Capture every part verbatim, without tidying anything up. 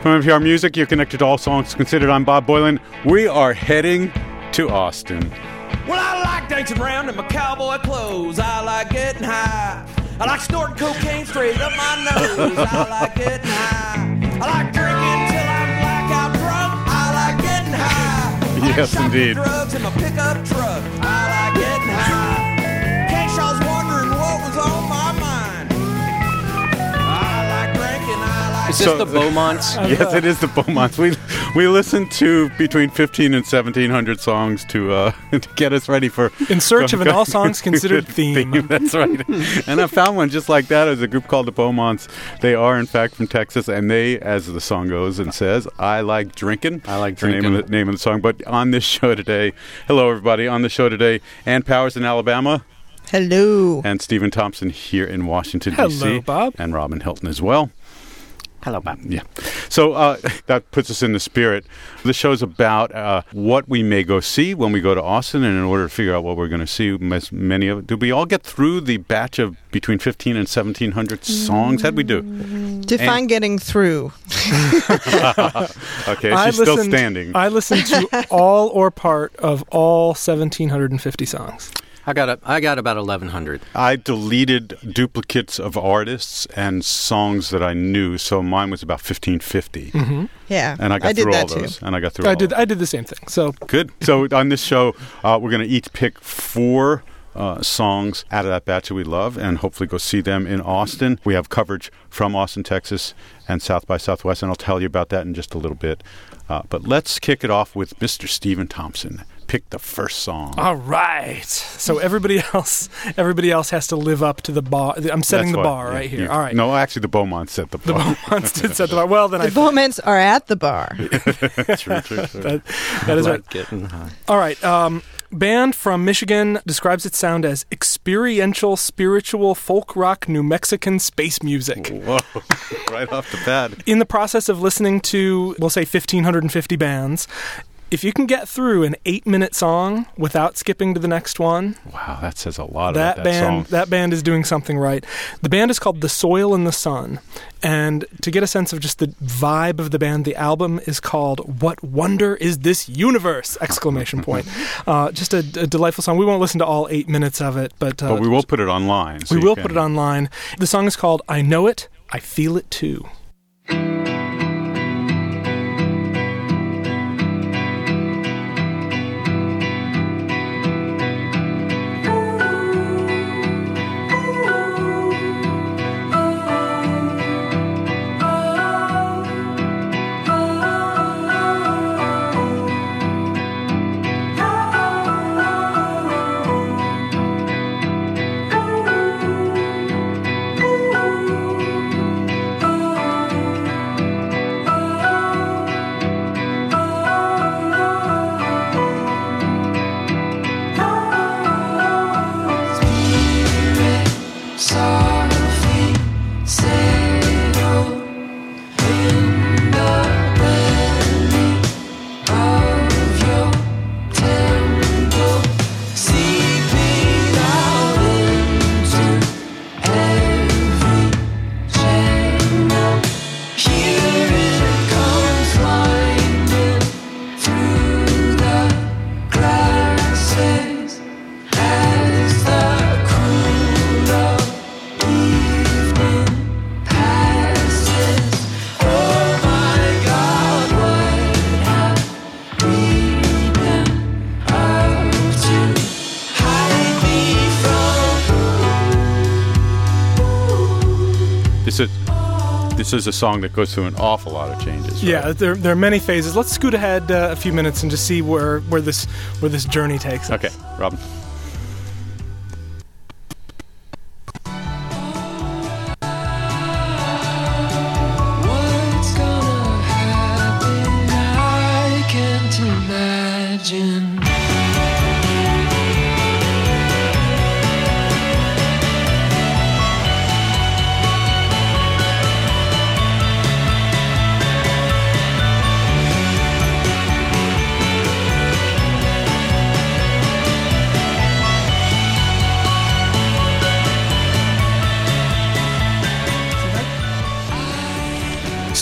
From N P R Music, you're connected to All Songs Considered. I'm Bob Boilen. We are heading to Austin. Well, I like dancing around in my cowboy clothes. I like getting high. I like snorting cocaine straight up my nose. I like getting high. I like drinking till I'm blackout drunk. I like getting high. Yes, I like indeed. drugs in my pickup truck. I like getting high. Keishaw's wondering what was on my mind. I like drinking. I like. Is this So- the Beaumonts? Yes, it is the Beaumonts. We we listened to between fifteen and seventeen hundred songs to uh, to get us ready for In search of an all songs considered theme. That's right. And I found one just like that. It was a group called the Beaumonts. They are in fact from Texas, and they, as the song goes and says, "I like drinking." I like The name drinking. of the name of the song. But on this show today, hello everybody. On the show today, Ann Powers in Alabama. Hello. And Stephen Thompson here in Washington, Hello, D C Bob. And Robin Hilton as well. Hello, Bob. Yeah. So uh, that puts us in the spirit. The show's about uh, what we may go see when we go to Austin, and in order to figure out what we're going to see, as many of did we all get through the batch of between fifteen and seventeen hundred songs? How'd we do? Define And- getting through. Okay, I she's still listened- standing. I listened to all or part of all one thousand seven hundred fifty songs. I got a, I got about eleven hundred. I deleted duplicates of artists and songs that I knew, so mine was about fifteen fifty. Mm-hmm. Yeah. And I got I did through all that those. too. And I got through I all did. of I did the same thing. So Good. So on this show, uh, we're going to each pick four uh, songs out of that batch that we love and hopefully go see them in Austin. We have coverage from Austin, Texas and South by Southwest, and I'll tell you about that in just a little bit. Uh, but let's kick it off with Mister Stephen Thompson. Pick the first song. all right. So everybody else, everybody else has to live up to the bar. I'm setting That's the why- bar yeah, right here. you- all right. No, actually, the Beaumont set the The bar. Beaumonts did set the bar. Well, then The I. Beaumonts are at the bar. true, true, true. That, that is I right. like getting high. All right. Um, band from Michigan describes its sound as experiential, spiritual, folk rock, New Mexican space music. Whoa, right off the bat. In the process of listening to, we'll say, one thousand five hundred fifty bands, if you can get through an eight-minute song without skipping to the next one, Wow, that says a lot that, about that band song. that band is doing something right. The band is called The Soil and the Sun, and to get a sense of just the vibe of the band, the album is called "What Wonder Is This Universe!" Exclamation point. Uh, just a, a delightful song. We won't listen to all eight minutes of it, but, uh, But we will put it online. so we you will can- put it online. The song is called "I Know It, I Feel It Too." This is this is a song that goes through an awful lot of changes. Right? Yeah, there, there are many phases. Let's scoot ahead uh, a few minutes and just see where, where this where this journey takes us. Okay, Robin. What's gonna happen? I can't imagine.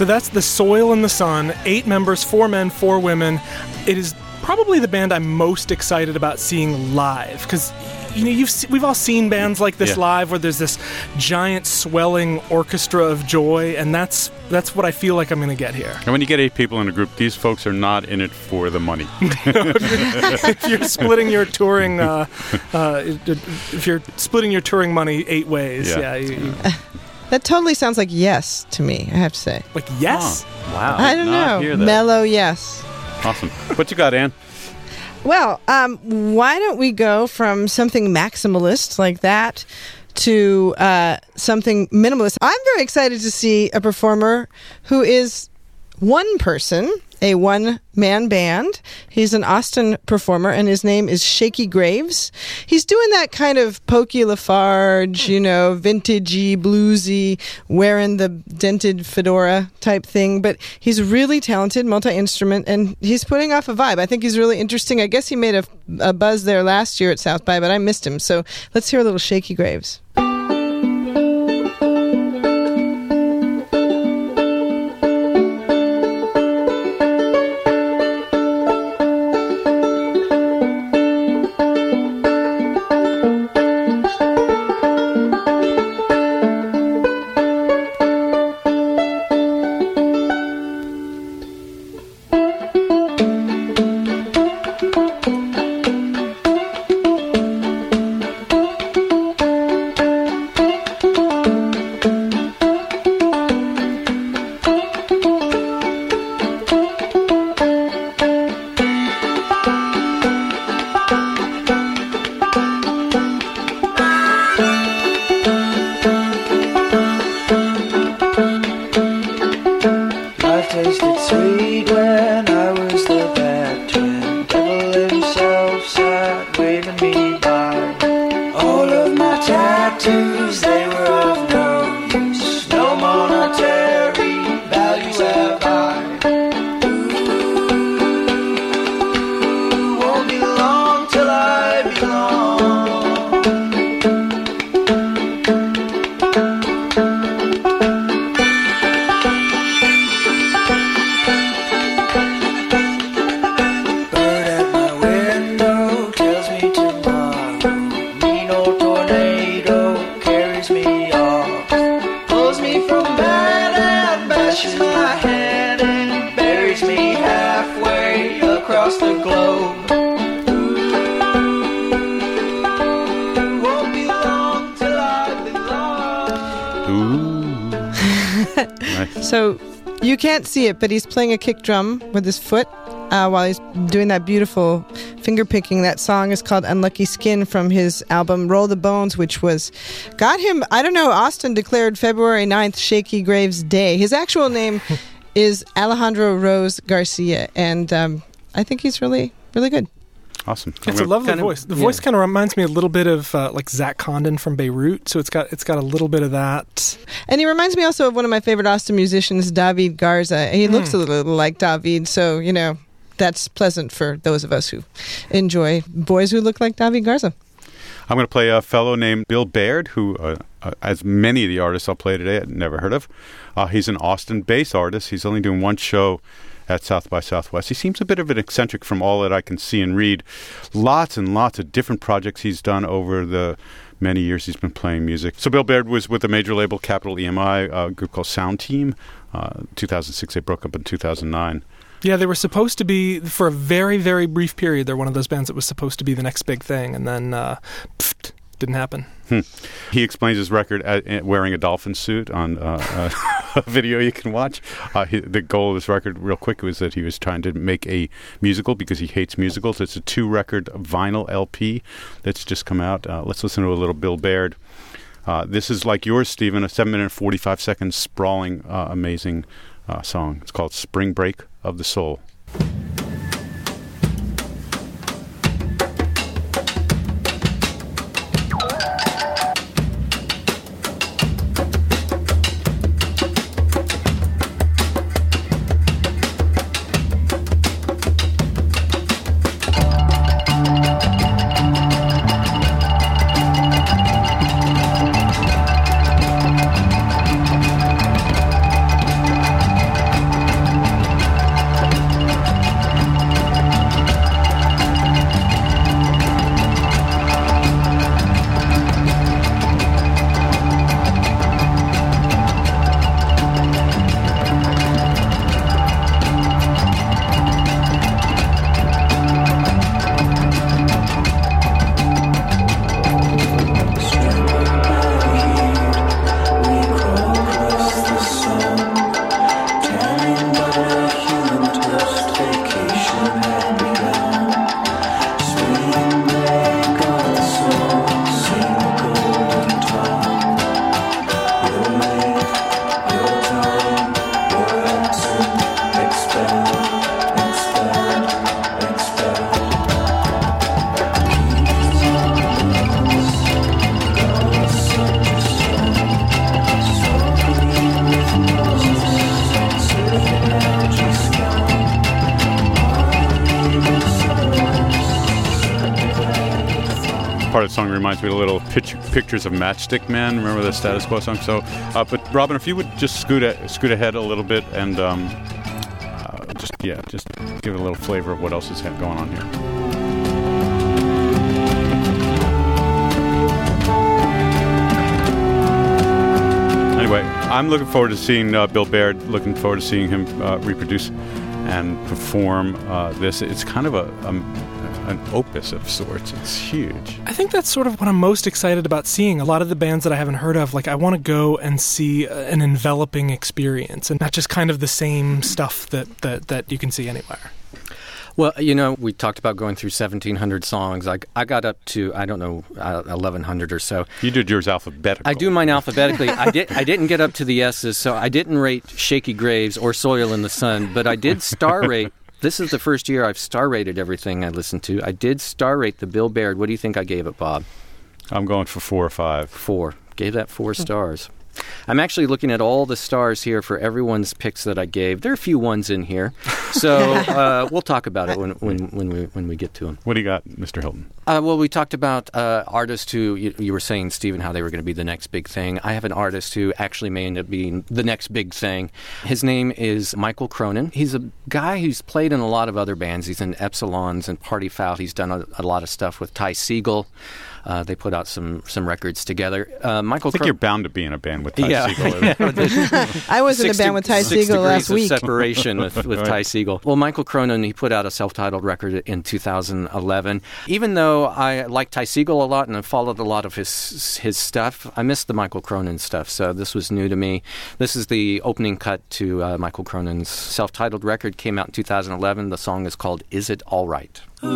So that's The Soil and the Sun. Eight members, four men, four women. It is probably the band I'm most excited about seeing live, because you know you've se- we've all seen bands like this Yeah. live, where there's this giant swelling orchestra of joy, and that's that's what I feel like I'm going to get here. And when you get eight people in a group, these folks are not in it for the money. If you're splitting your touring, uh, uh, if you're splitting your touring money eight ways, Yeah. yeah, you, you, That totally sounds like yes to me, I have to say. like yes. Wow. I don't not hear know. that. Mellow yes. Awesome. What you got, Ann? Well, um, why don't we go from something maximalist like that to uh, something minimalist? I'm very excited to see a performer who is one person, a one-man band. He's an Austin performer, and his name is Shaky Graves. He's doing that kind of Pokey Lafarge, you know, vintagey, bluesy, wearing the dented fedora type thing, but he's really talented, multi-instrument, and he's putting off a vibe. I think he's really interesting. I guess he made a, a buzz there last year at South by, but I missed him, so let's hear a little Shaky Graves. Life tasted sweet when I was the bad twin. Devil himself sat waving me by. All of my tattoos, they were of no use. No monetary value have I. Ooh, won't be long till I belong. Bird at my window tells me tomorrow. Mean old tornado carries me off. Pulls me from bed and bashes my head and buries me halfway across the globe. Ooh, won't be long till I belong. Ooh. Nice. So you can't see it, but he's playing a kick drum with his foot uh, while he's doing that beautiful finger picking. That song is called Unlucky Skin from his album Roll the Bones, which was got him, I don't know, Austin declared February ninth Shaky Graves Day. His actual name is Alejandro Rose Garcia, and um, I think he's really, really good. Awesome. I'm It's a gonna- lovely kind of- voice. The yeah. voice kind of reminds me a little bit of uh, like Zach Condon from Beirut. So it's got it's got a little bit of that. And he reminds me also of one of my favorite Austin musicians, David Garza. He looks a little like David, so, you know, that's pleasant for those of us who enjoy boys who look like David Garza. I'm going to play a fellow named Bill Baird, who, uh, uh, as many of the artists I'll play today, I'd never heard of. Uh, he's an Austin-based artist. He's only doing one show at South by Southwest. He seems a bit of an eccentric from all that I can see and read. Lots and lots of different projects he's done over the many years he's been playing music. So Bill Baird was with a major label, Capital E M I, a group called Sound Team. Uh, two thousand six, they broke up in two thousand nine. Yeah, they were supposed to be, for a very, very brief period, they're one of those bands that was supposed to be the next big thing, and then uh, pfft, didn't happen. Hmm. He explains his record at, at wearing a dolphin suit on uh, uh, a video you can watch. Uh, he, the goal of this record, real quick, was that he was trying to make a musical because he hates musicals. It's a two-record vinyl L P that's just come out. Uh, let's listen to a little Bill Baird. Uh, this is like yours, Stephen, a seven minute and forty-five second sprawling, uh, amazing uh, song. It's called Spring Break of the Soul. belong. reminds me a little pitch, Pictures of Matchstick Men. Remember the Status Quo song? So, uh, but Robin, if you would just scoot a, scoot ahead a little bit and um, uh, just yeah, just give it a little flavor of what else is going on here. Anyway, I'm looking forward to seeing uh, Bill Baird. Looking forward to seeing him uh, reproduce and perform uh, this. It's kind of a um, an opus of sorts. It's huge. I think that's sort of what I'm most excited about seeing. A lot of the bands that I haven't heard of, like I want to go and see an enveloping experience and not just kind of the same stuff that, that, that you can see anywhere. Well, you know, we talked about going through seventeen hundred songs. I, I got up to, I don't know, uh, eleven hundred or so. You did yours alphabetical. I do mine alphabetically. I, did, I didn't get up to the S's, so I didn't rate Shaky Graves or Soil in the Sun, but I did star rate. This is the first year I've star rated everything I listened to. I did star rate the Bill Baird. What do you think I gave it, Bob? I'm going for four or five. Four. Gave that four stars. I'm actually looking at all the stars here for everyone's picks that I gave. There are a few ones in here, so uh, we'll talk about it when when when we when we get to them. What do you got, Mister Hilton? Uh, well, we talked about uh, artists who you, you were saying, Stephen, how they were going to be the next big thing. I have an artist who actually may end up being the next big thing. His name is Michael Cronin. He's a guy who's played in a lot of other bands. He's in Epsilons and Party Foul. He's done a, a lot of stuff with Ty Segall. Uh, they put out some, some records together. Uh, Michael I think Cro- you're bound to be in a band with Ty yeah. Segall. I was in a band with Ty Six Segall last degrees of week. separation with, with Right. Ty Segall. Well, Michael Cronin, he put out a self-titled record in two thousand eleven. Even though I like Ty Segall a lot and I followed a lot of his his stuff, I missed the Michael Cronin stuff, so this was new to me. This is the opening cut to uh, Michael Cronin's self-titled record. Came out in two thousand eleven. The song is called Is It All Right?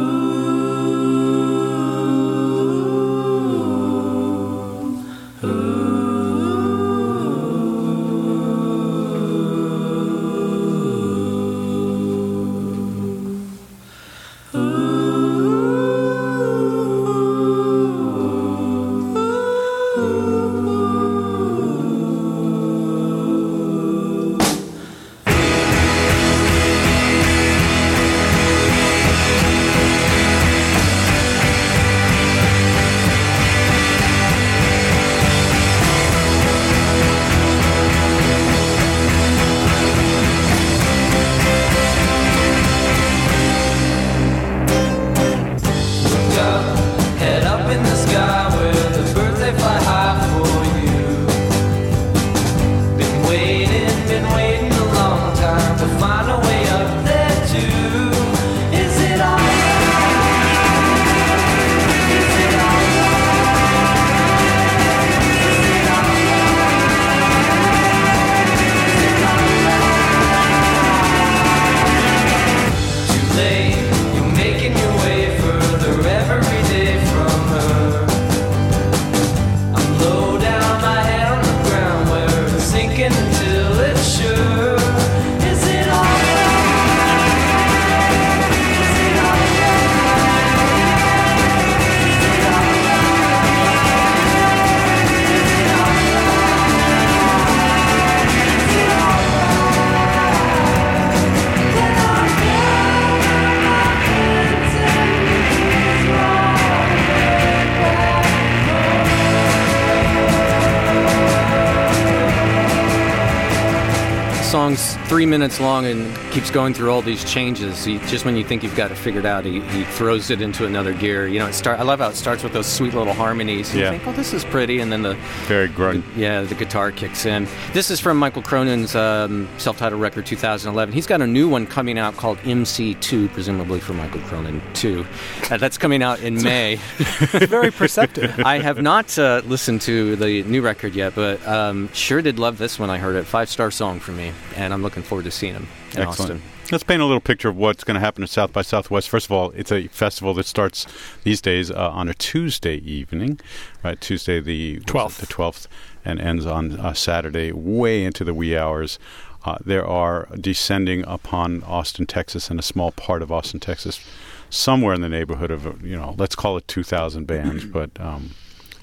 Song's three minutes long and keeps going through all these changes. He, just when you think you've got it figured out, he, he throws it into another gear. You know, it start. I love how it starts with those sweet little harmonies. And Yeah. You think, oh, this is pretty, and then the Very grunt. yeah, the guitar kicks in. This is from Michael Cronin's um, self-titled record, two thousand eleven. He's got a new one coming out called M C two, presumably for Michael Cronin two. Uh, that's coming out in May. Very perceptive. I have not uh, listened to the new record yet, but um, sure did love this when I heard it. Five-star song for me, and I'm looking forward to seeing him in Excellent. Austin. Let's paint a little picture of what's going to happen at South by Southwest. First of all, it's a festival that starts these days uh, on a Tuesday evening, right? Tuesday the twelfth. the twelfth, and ends on uh, Saturday, way into the wee hours. Uh, there are descending upon Austin, Texas, and a small part of Austin, Texas, somewhere in the neighborhood of, you know, let's call it two thousand bands, but um,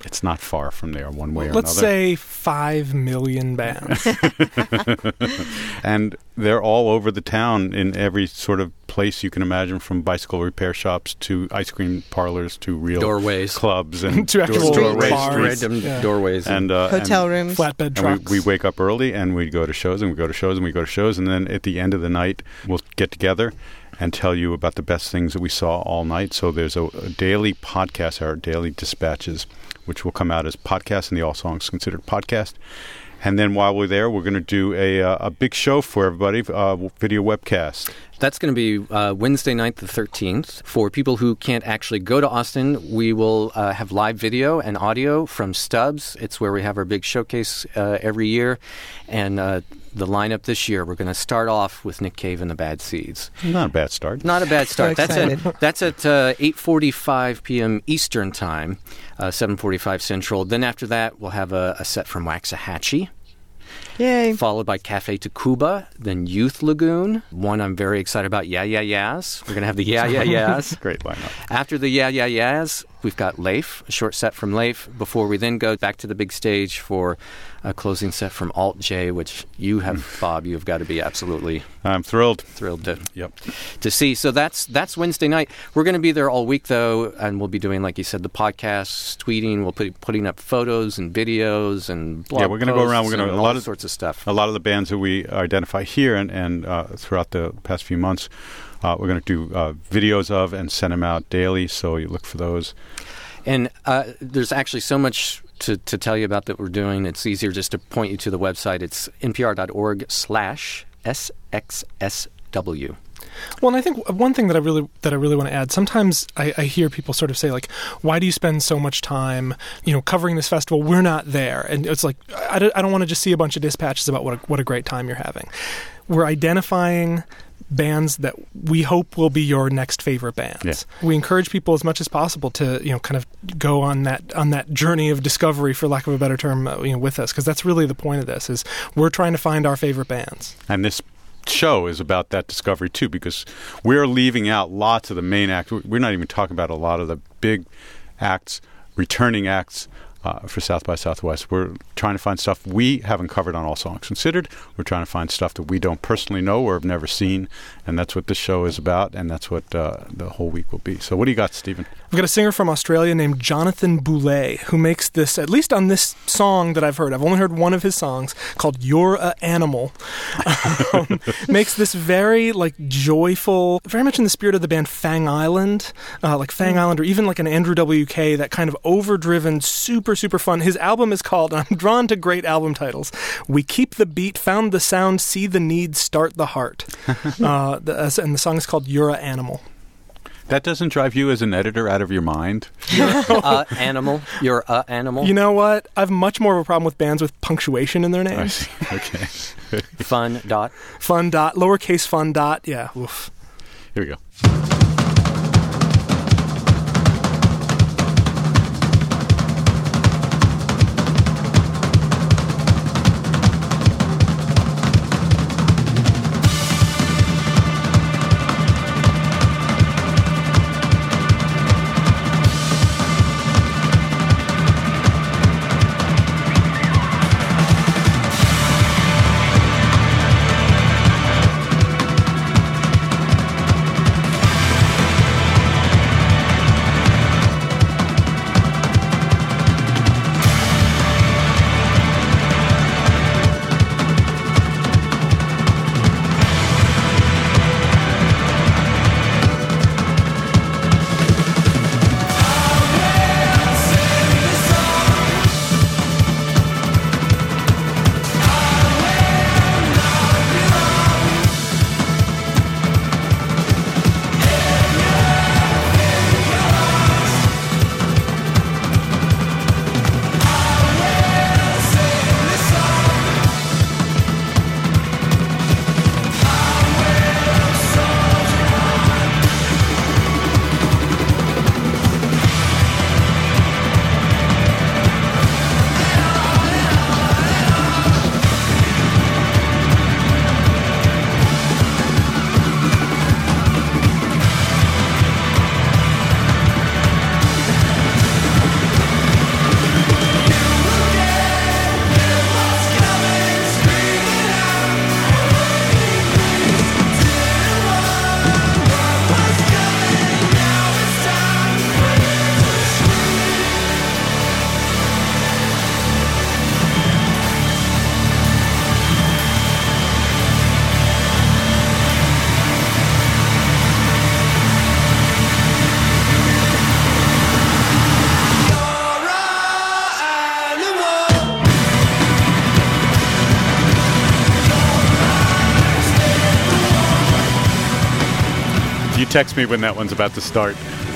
it's not far from there one way or Let's another. say five million bands. And they're all over the town in every sort of place you can imagine, from bicycle repair shops to ice cream parlors to real Doorways. clubs and To actual doorways, bars. streets. Random Yeah. doorways. and uh, Hotel and, rooms. Flatbed And trucks. we, we wake up early and we go to shows and we go to shows and we go to shows, and then at the end of the night we'll get together and tell you about the best things that we saw all night. So there's a, a daily podcast, our daily dispatches, which will come out as podcasts and the All Songs Considered podcast. And then while we're there, we're going to do a uh, a big show for everybody, uh, video webcast. That's going to be uh, Wednesday night, the thirteenth. For people who can't actually go to Austin, we will uh, have live video and audio from Stubbs. It's where we have our big showcase uh, every year. And uh, the lineup this year, we're going to start off with Nick Cave and the Bad Seeds. Not a bad start. Not a bad start. So that's at excited. that's at uh, eight forty-five p.m. Eastern Time, uh, seven forty-five Central. Then after that, we'll have a, a set from Waxahachie, Yay. followed by Cafe Tacuba, then Youth Lagoon. One I'm very excited about, Yeah Yeah Yeahs. We're going to have the Yeah Yeah Yeahs. Great lineup. After the Yeah Yeah Yeahs, we've got Leif, a short set from Leif, before we then go back to the big stage for a closing set from Alt J, which you have, Bob, you've got to be absolutely I'm thrilled. thrilled to Yep. to see. So that's that's Wednesday night. We're going to be there all week, though, and we'll be doing, like you said, the podcasts, tweeting. We'll be putting up photos and videos and blog Yeah, we're gonna go around. We're posts gonna- and a all lot of- sorts of stuff. A lot of the bands that we identify here and, and uh, throughout the past few months, uh, we're going to do uh, videos of and send them out daily, so you look for those. And uh, there's actually so much to, to tell you about that we're doing. It's easier just to point you to the website. It's npr.org slash SXSW. Well, and I think one thing that I really that I really want to add. Sometimes I, I hear people sort of say, like, "Why do you spend so much time, you know, covering this festival? We're not there." And it's like, I don't, I don't want to just see a bunch of dispatches about what a, what a great time you're having. We're identifying bands that we hope will be your next favorite bands. Yeah. We encourage people as much as possible to, you know, kind of go on that on that journey of discovery, for lack of a better term, uh, you know, with us, because that's really the point of this. Is we're trying to find our favorite bands. And this show is about that discovery too, because we're leaving out lots of the main acts. We're not even talking about a lot of the big acts, returning acts uh, for South by Southwest. We're trying to find stuff we haven't covered on All Songs Considered. We're trying to find stuff that we don't personally know or have never seen, and that's what this show is about, and that's what uh, the whole week will be. So what do you got, Stephen? I've got a singer from Australia named Jonathan Boulay who makes this, at least on this song that I've heard, I've only heard one of his songs, called You're a Animal, um, makes this very, like, joyful, very much in the spirit of the band Fang Island, uh, like Fang Island, or even like an Andrew W K, that kind of overdriven, super, super fun. His album is called, and I'm drawn to great album titles, We Keep the Beat, Found the Sound, See the Need, Start the Heart. uh, the, and the song is called You're a Animal. That doesn't drive you as an editor out of your mind? uh, animal. You're a animal. You know what? I have much more of a problem with bands with punctuation in their I names. see. Okay. Fun dot. Fun dot, lowercase fun dot, yeah, oof. Here we go. text me when that one's about to start.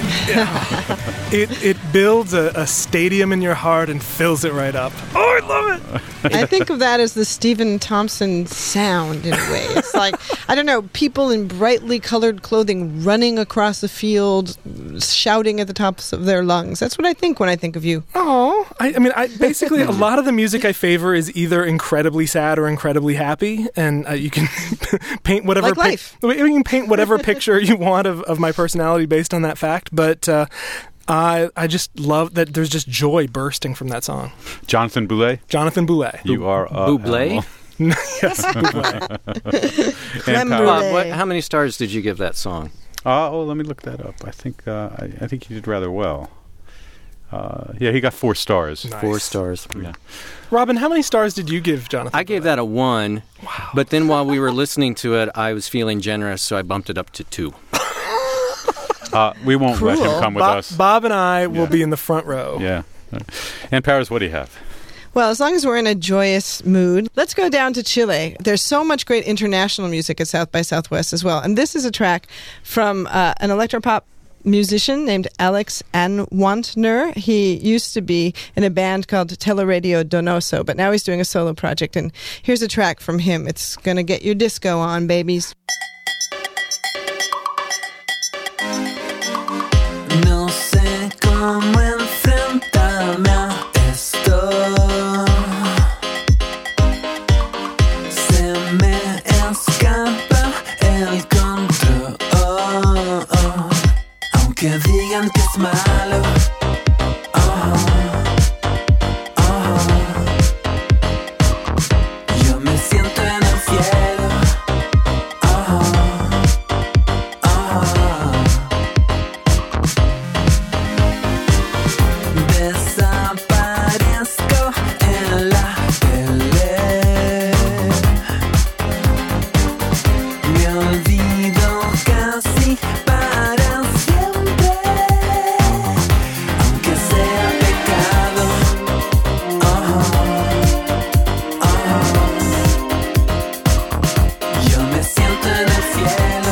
It it builds a, a stadium in your heart and fills it right up. Oh, I love it. I think of that as the Stephen Thompson sound in a way. It's like, I don't know, people in brightly colored clothing running across the field, shouting at the tops of their lungs. That's what I think when I think of you. Oh, I, I mean, I basically a lot of the music I favor is either incredibly sad or incredibly happy, and uh, you can paint whatever Like life. you can paint whatever picture you want of, of my personality based on that fact. But uh, I I just love that there's just joy bursting from that song. Jonathan Boulay, Jonathan Boulay. you are uh, Bublé? Yes, Boulay. And Creme Power. Bob, brulee. what, how many stars did you give that song? Uh, oh, let me look that up. I think uh, I, I think he did rather well. Uh, yeah, he got four stars. Nice. Four stars. Yeah. Robin, how many stars did you give Jonathan? I gave that a one, wow. But then while we were listening to it, I was feeling generous, so I bumped it up to two. Uh, we won't let him Cruel. come with Bob, us. Bob and I will Yeah. be in the front row. Yeah. And Paris, what do you have? Well, as long as we're in a joyous mood, let's go down to Chile. There's so much great international music at South by Southwest as well. And this is a track from uh, an electropop musician named Alex Anwandner. He used to be in a band called Teleradio Donoso, but now he's doing a solo project. And here's a track from him. It's going to get your disco on, babies. No sé cómo enfrentarme a esto. Se me escapa el control. Aunque digan que es malo. Yo me siento en el cielo. Desaparezco en la tele. Me olvido casi para siempre. Aunque sea pecado. Oh, oh. Yo me siento en el cielo.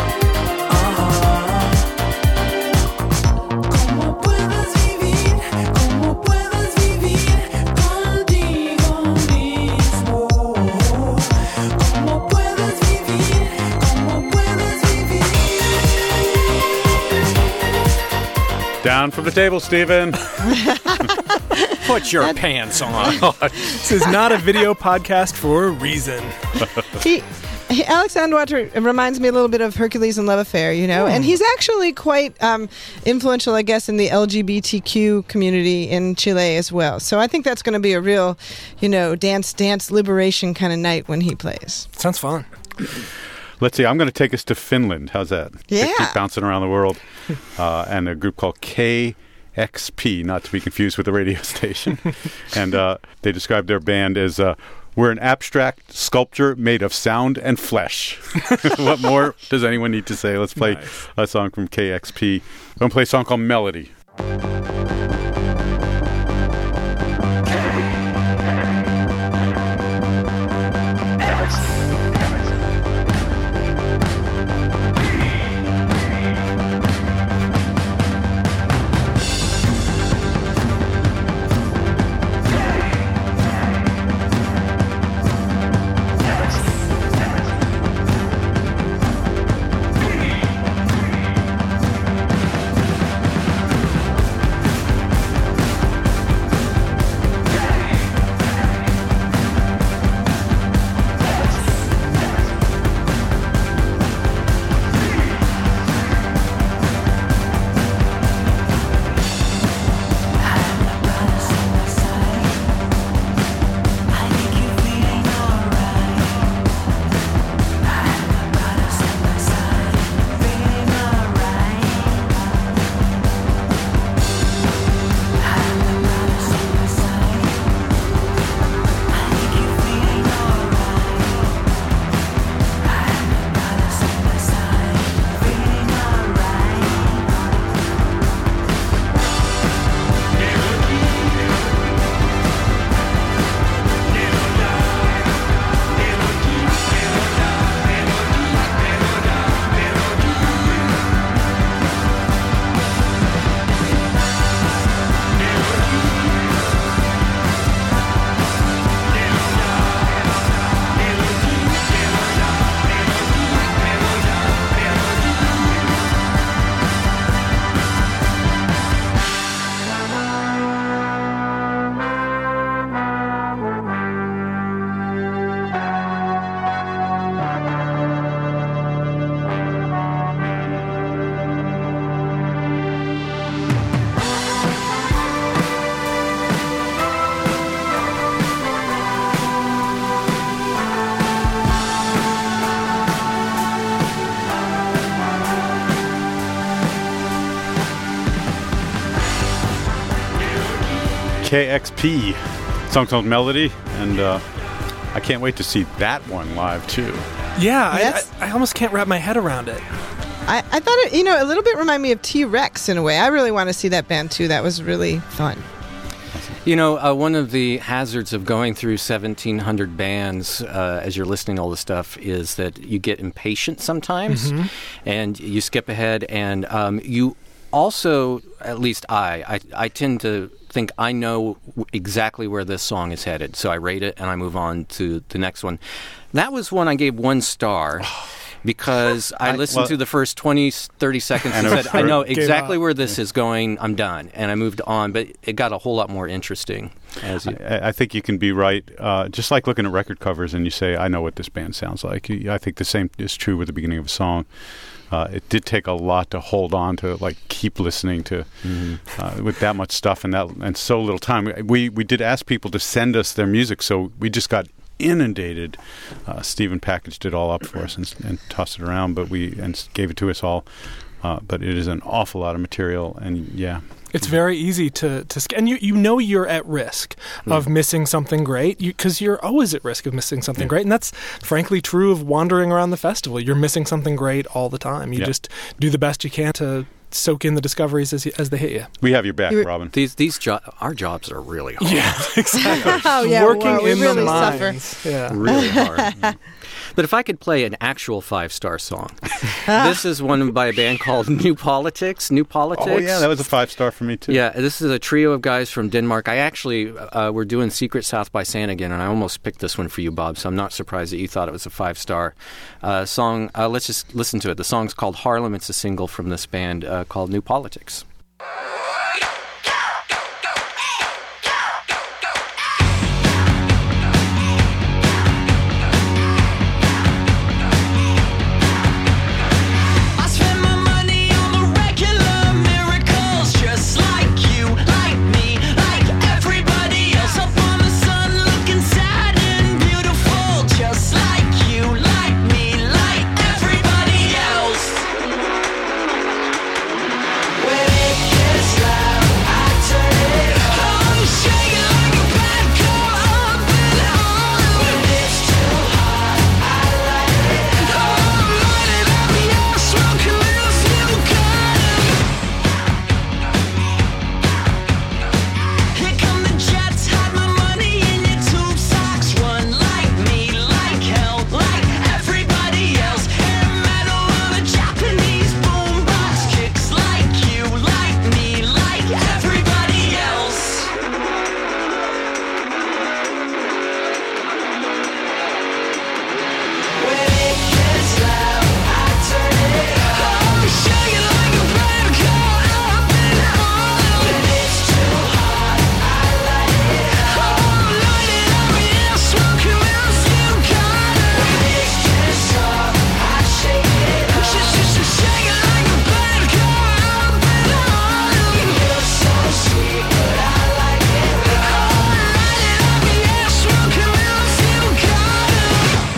¿Cómo puedes vivir? ¿Cómo puedes vivir contigo mismo? ¿Cómo puedes vivir? ¿Cómo puedes vivir? Down from the table, Stephen. Put your pants on. This is not a video podcast for a reason. He, he Alex Anwandner reminds me a little bit of Hercules and Love Affair, you know, and he's actually quite um, influential, I guess, in the L G B T Q community in Chile as well. So I think that's going to be a real, you know, dance, dance liberation kind of night when he plays. Sounds fun. Let's see. I'm going to take us to Finland. How's that? Yeah. Keep bouncing around the world. Uh, and a group called K X P, not to be confused with the radio station. And uh, they describe their band as uh, we're an abstract sculpture made of sound and flesh. What more does anyone need to say? Let's play Nice. a song from K X P. I'm going to play a song called Melody. K X P. Song called Melody, and uh, I can't wait to see that one live too. Yeah, Yes. I, I, I almost can't wrap my head around it. I, I thought it, you know, a little bit reminded me of T-Rex in a way. I really want to see that band too. That was really fun. You know, uh, one of the hazards of going through seventeen hundred bands uh, as you're listening to all this stuff is that you get impatient sometimes, Mm-hmm. and you skip ahead, and um, you also, at least I, I, I tend to think I know w- exactly where this song is headed, so I rate it and I move on to the next one. That was one I gave one star. Because I listened well- to the first twenty, thirty seconds and And it said, was- I know Gave exactly up. where this is going, I'm done. And I moved on, but it got a whole lot more interesting. As you, I, I think you can be right. Uh, just like looking at record covers and you say, I know what this band sounds like. You- I think the same is true with the beginning of a song. Uh, it did take a lot to hold on to, like, keep listening to uh, with that much stuff and that and so little time. We we did ask people to send us their music, so we just got inundated. Uh, Stephen packaged it all up for us and, and tossed it around, but we and gave it to us all. Uh, but it is an awful lot of material, and yeah. It's very easy to, to sc- and you, you know you're at risk of missing something great because you, you're always at risk of missing something Yeah. great. And that's frankly true of wandering around the festival. You're missing something great all the time. You Yeah. just do the best you can to soak in the discoveries as, you, as they hit you. We have your back, You- Robin. these these jo- our jobs are really hard. Yeah, exactly. Oh, yeah, Working well, we in really the suffer. mines. Yeah. Really hard. But if I could play an actual five-star song, this is one by a band called New Politics. New Politics. Oh, yeah, that was a five star for me, too. Yeah, this is a trio of guys from Denmark. I actually, uh, we're doing Secret South by Santa again, and I almost picked this one for you, Bob, so I'm not surprised that you thought it was a five-star uh, song. Uh, let's just listen to it. The song's called Harlem. It's a single from this band uh, called New Politics. I spend my money on the regular miracles, just like you, like me, like everybody else. Up on the sun, looking sad and beautiful, just like you, like me, like everybody else. When it gets loud, I turn it up. I'm shaking like a bad girl, up and on. When it's too hot, I light it up. I'm lighting up, yeah, smoking if you got it. Here come the jets, hide my money in your tube socks. Run like me, like hell, like everybody else. Hair metal on a Japanese boombox. Kicks like you, like me, like everybody else. When it gets loud, I turn it up. I'm shaking like a bad girl, up and on. When it's too hot, I light it up. I'm lighting up, yeah, smoking if you got it. When it gets up, I shake it up. Shaking like a bad girl, up and on. You're so sweet, but I like it rough. I'm lighting up, yeah, smoking if you got it.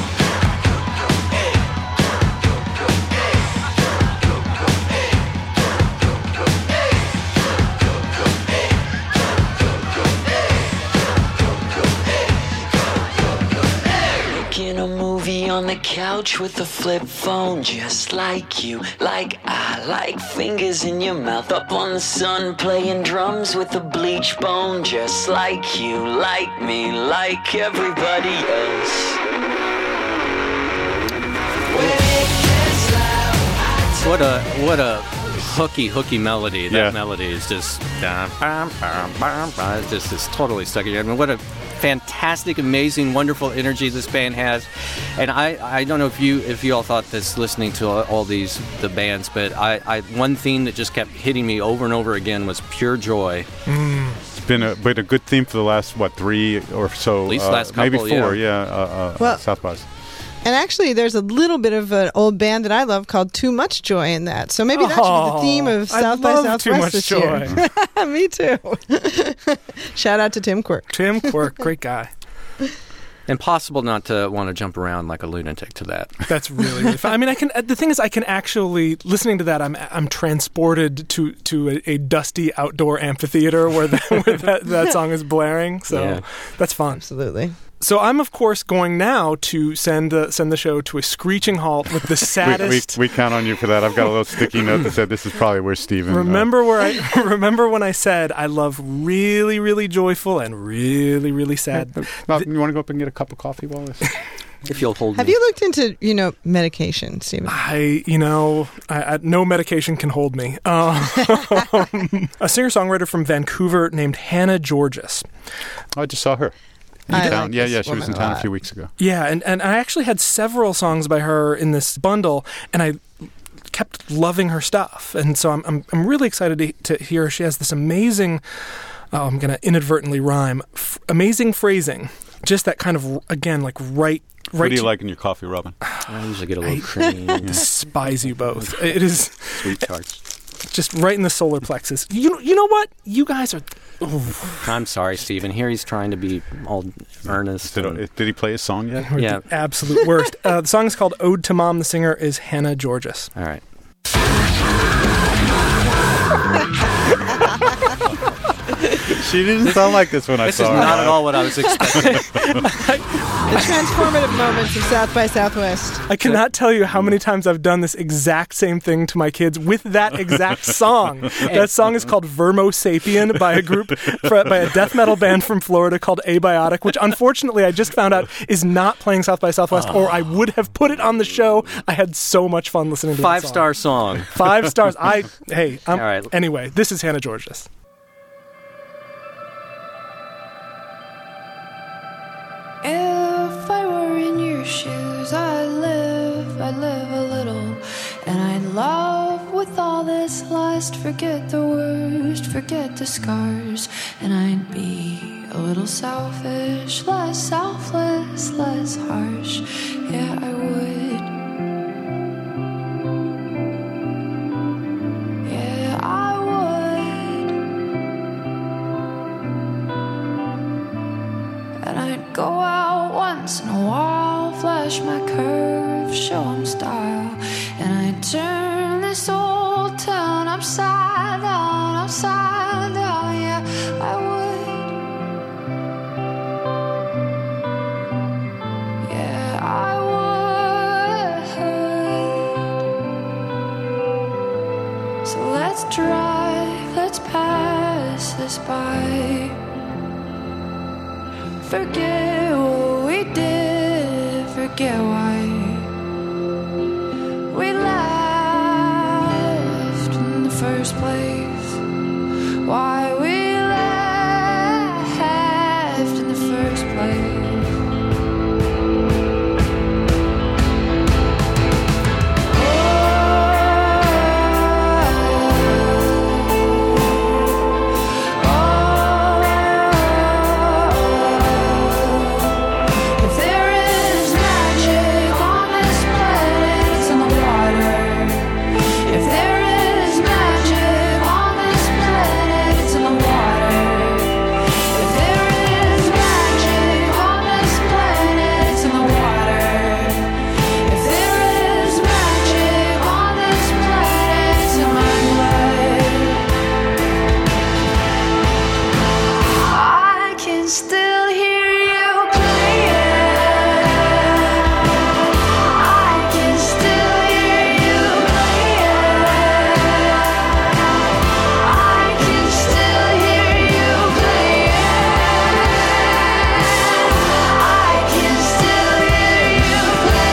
Making a movie on the couch with a flip phone, just like you, like I, like fingers in your mouth. Up on the sun, playing drums with a bleach bone, just like you, like me, like everybody else. When it gets loud, I turn What a what a hooky hooky melody. That Yeah. melody is just bum, bum, bum, bum, bum. It's just it's totally stuck in your head. I mean, what a fantastic, amazing, wonderful energy this band has. And I, I don't know if you if you all thought this listening to all, all these the bands, but I, I one theme that just kept hitting me over and over again was pure joy. It's been a, been a good theme for the last, what, three or so? At least uh, last maybe couple, four, yeah. yeah. uh, uh, Well- South by. And actually, there's a little bit of an old band that I love called Too Much Joy in that. So maybe that should be the theme of I South by love Southwest Too Much this Joy. year. Me too. Shout out to Tim Quirk. Tim Quirk, great guy. Impossible not to want to jump around like a lunatic to that. That's really, really fun. I mean, I can. The thing is, I can actually listening to that. I'm I'm transported to to a, a dusty outdoor amphitheater where, the, where that, that song is blaring. So Yeah. that's fun. Absolutely. So I'm of course going now to send the send the show to a screeching halt with the We, we, saddest. we count on you for that. I've got a little sticky note that said this is probably where Stephen. uh, Remember where I remember when I said I love really, really joyful and really, really sad. Uh, you want to go up and get a cup of coffee while this? If you'll hold Have me. you looked into, you know, medication, Stephen? I, you know, I, I, no medication can hold me. Um, a singer-songwriter from Vancouver named Hannah Georges. Oh, I just saw her in I town. like yeah, this yeah, she was woman in a town a lot. few weeks ago. Yeah, and, and I actually had several songs by her in this bundle, and I kept loving her stuff. And so I'm I'm, I'm really excited to, to hear her. She has this amazing, oh, I'm going to inadvertently rhyme, f- amazing phrasing. Just that kind of, again, like right... right What do you to- like in your coffee, Robin? I usually get a little I- cream. Despise you both. It is Sweet tarts. just right in the solar plexus. You you know what? You guys are... I'm sorry, Stephen. Here he's trying to be all earnest. Did, and- did he play his song yet? We're Yeah. the absolute worst. Uh, the song is called Ode to Mom. The singer is Hannah Georges. all right. She didn't sound like this when I This saw is her. not at all what I was expecting. The transformative moments of South by Southwest. I cannot tell you how many times I've done this exact same thing to my kids with that exact song. That song is called Vermo Sapien by a group, for, by a death metal band from Florida called Abiotic, which unfortunately I just found out is not playing South by Southwest, or I would have put it on the show. I had so much fun listening to Five that song. star song. Five stars. I hey. I'm, All right. Anyway, this is Hannah Georges. If I were in your shoes, I'd live, I'd live a little. And I'd love with all this lust, forget the worst, forget the scars. And I'd be a little selfish, less selfless, less harsh. Yeah, I would. Yeah, I would. And I'd go out once in a while, flash my curves, show 'em style. And I'd turn this old town upside down, upside down, yeah, I would. Yeah, I would. So let's drive, let's pass this by. Forget what we did, forget why we left in the first place. Why we left in the first place. If there is magic on this planet, it's in the water. If there is magic on this planet, it's in the water. If there is magic on this planet, it's in the water. If there is magic on this planet, it's in my blood. I can still hear you playing. I can still hear you playing. I can still hear you playing. I can still hear you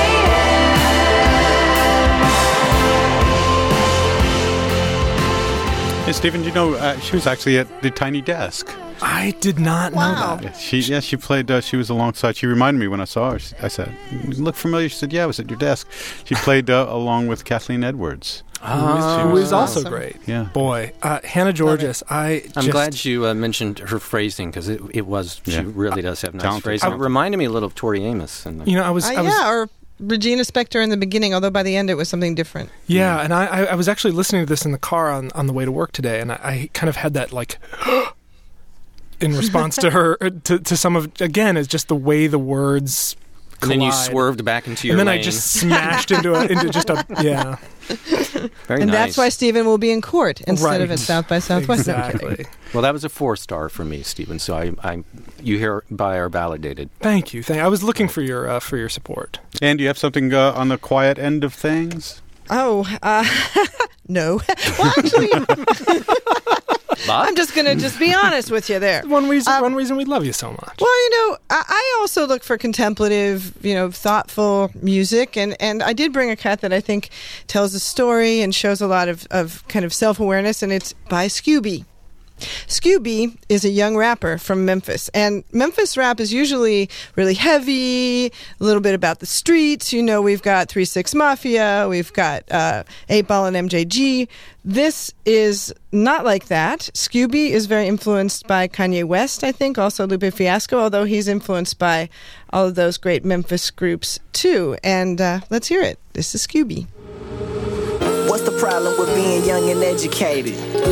playing. Hey, Stephen, do you know uh, she was actually at the Tiny Desk? I did not know Wow. that. Yeah, she yeah she played. Uh, she was alongside. She reminded me when I saw her. She, I said, "You look familiar." She said, "Yeah, I was at your desk." She played uh, along with Kathleen Edwards. Who is also Awesome. great. Yeah. Boy, uh, Hannah Georges. I I'm just, glad you uh, mentioned her phrasing because it, it was, Yeah. she really does have nice Talented. phrasing. It I- reminded me a little of Tori Amos. And the, You know, I was. Uh, I was yeah, or Regina Spektor in the beginning, although by the end it was something different. Yeah, and I, I, I was actually listening to this in the car on, on the way to work today, and I, I kind of had that like in response to her to, to some of again is just the way the words And then you collide. swerved back into your and then lane. I just smashed into a, into just a yeah. Very and nice. that's why Stephen will be in court instead of Right. at South by Southwest. I'm kidding. Exactly. Well, that was a four star for me, Stephen. So I, I, you hereby are validated. Thank you. Thank. I was looking for your uh, for your support. And do you have something uh, on the quiet end of things? Oh, uh, no. Well, actually, I'm just going to just be honest with you there. One reason. Um, one reason we love you so much. Well, you know, I, I also look for contemplative, you know, thoughtful music, and, and I did bring a cut that I think tells a story and shows a lot of, of kind of self-awareness, and it's by Scooby. Scooby is a young rapper from Memphis, and Memphis rap is usually really heavy, a little bit about the streets. You know, we've got three six Mafia, we've got uh, eight ball and M J G. This is not like that. Scooby is very influenced by Kanye West, I think, also Lupe Fiasco, although he's influenced by all of those great Memphis groups too. And uh, let's hear it. This is Scooby. What's the problem with being young and educated?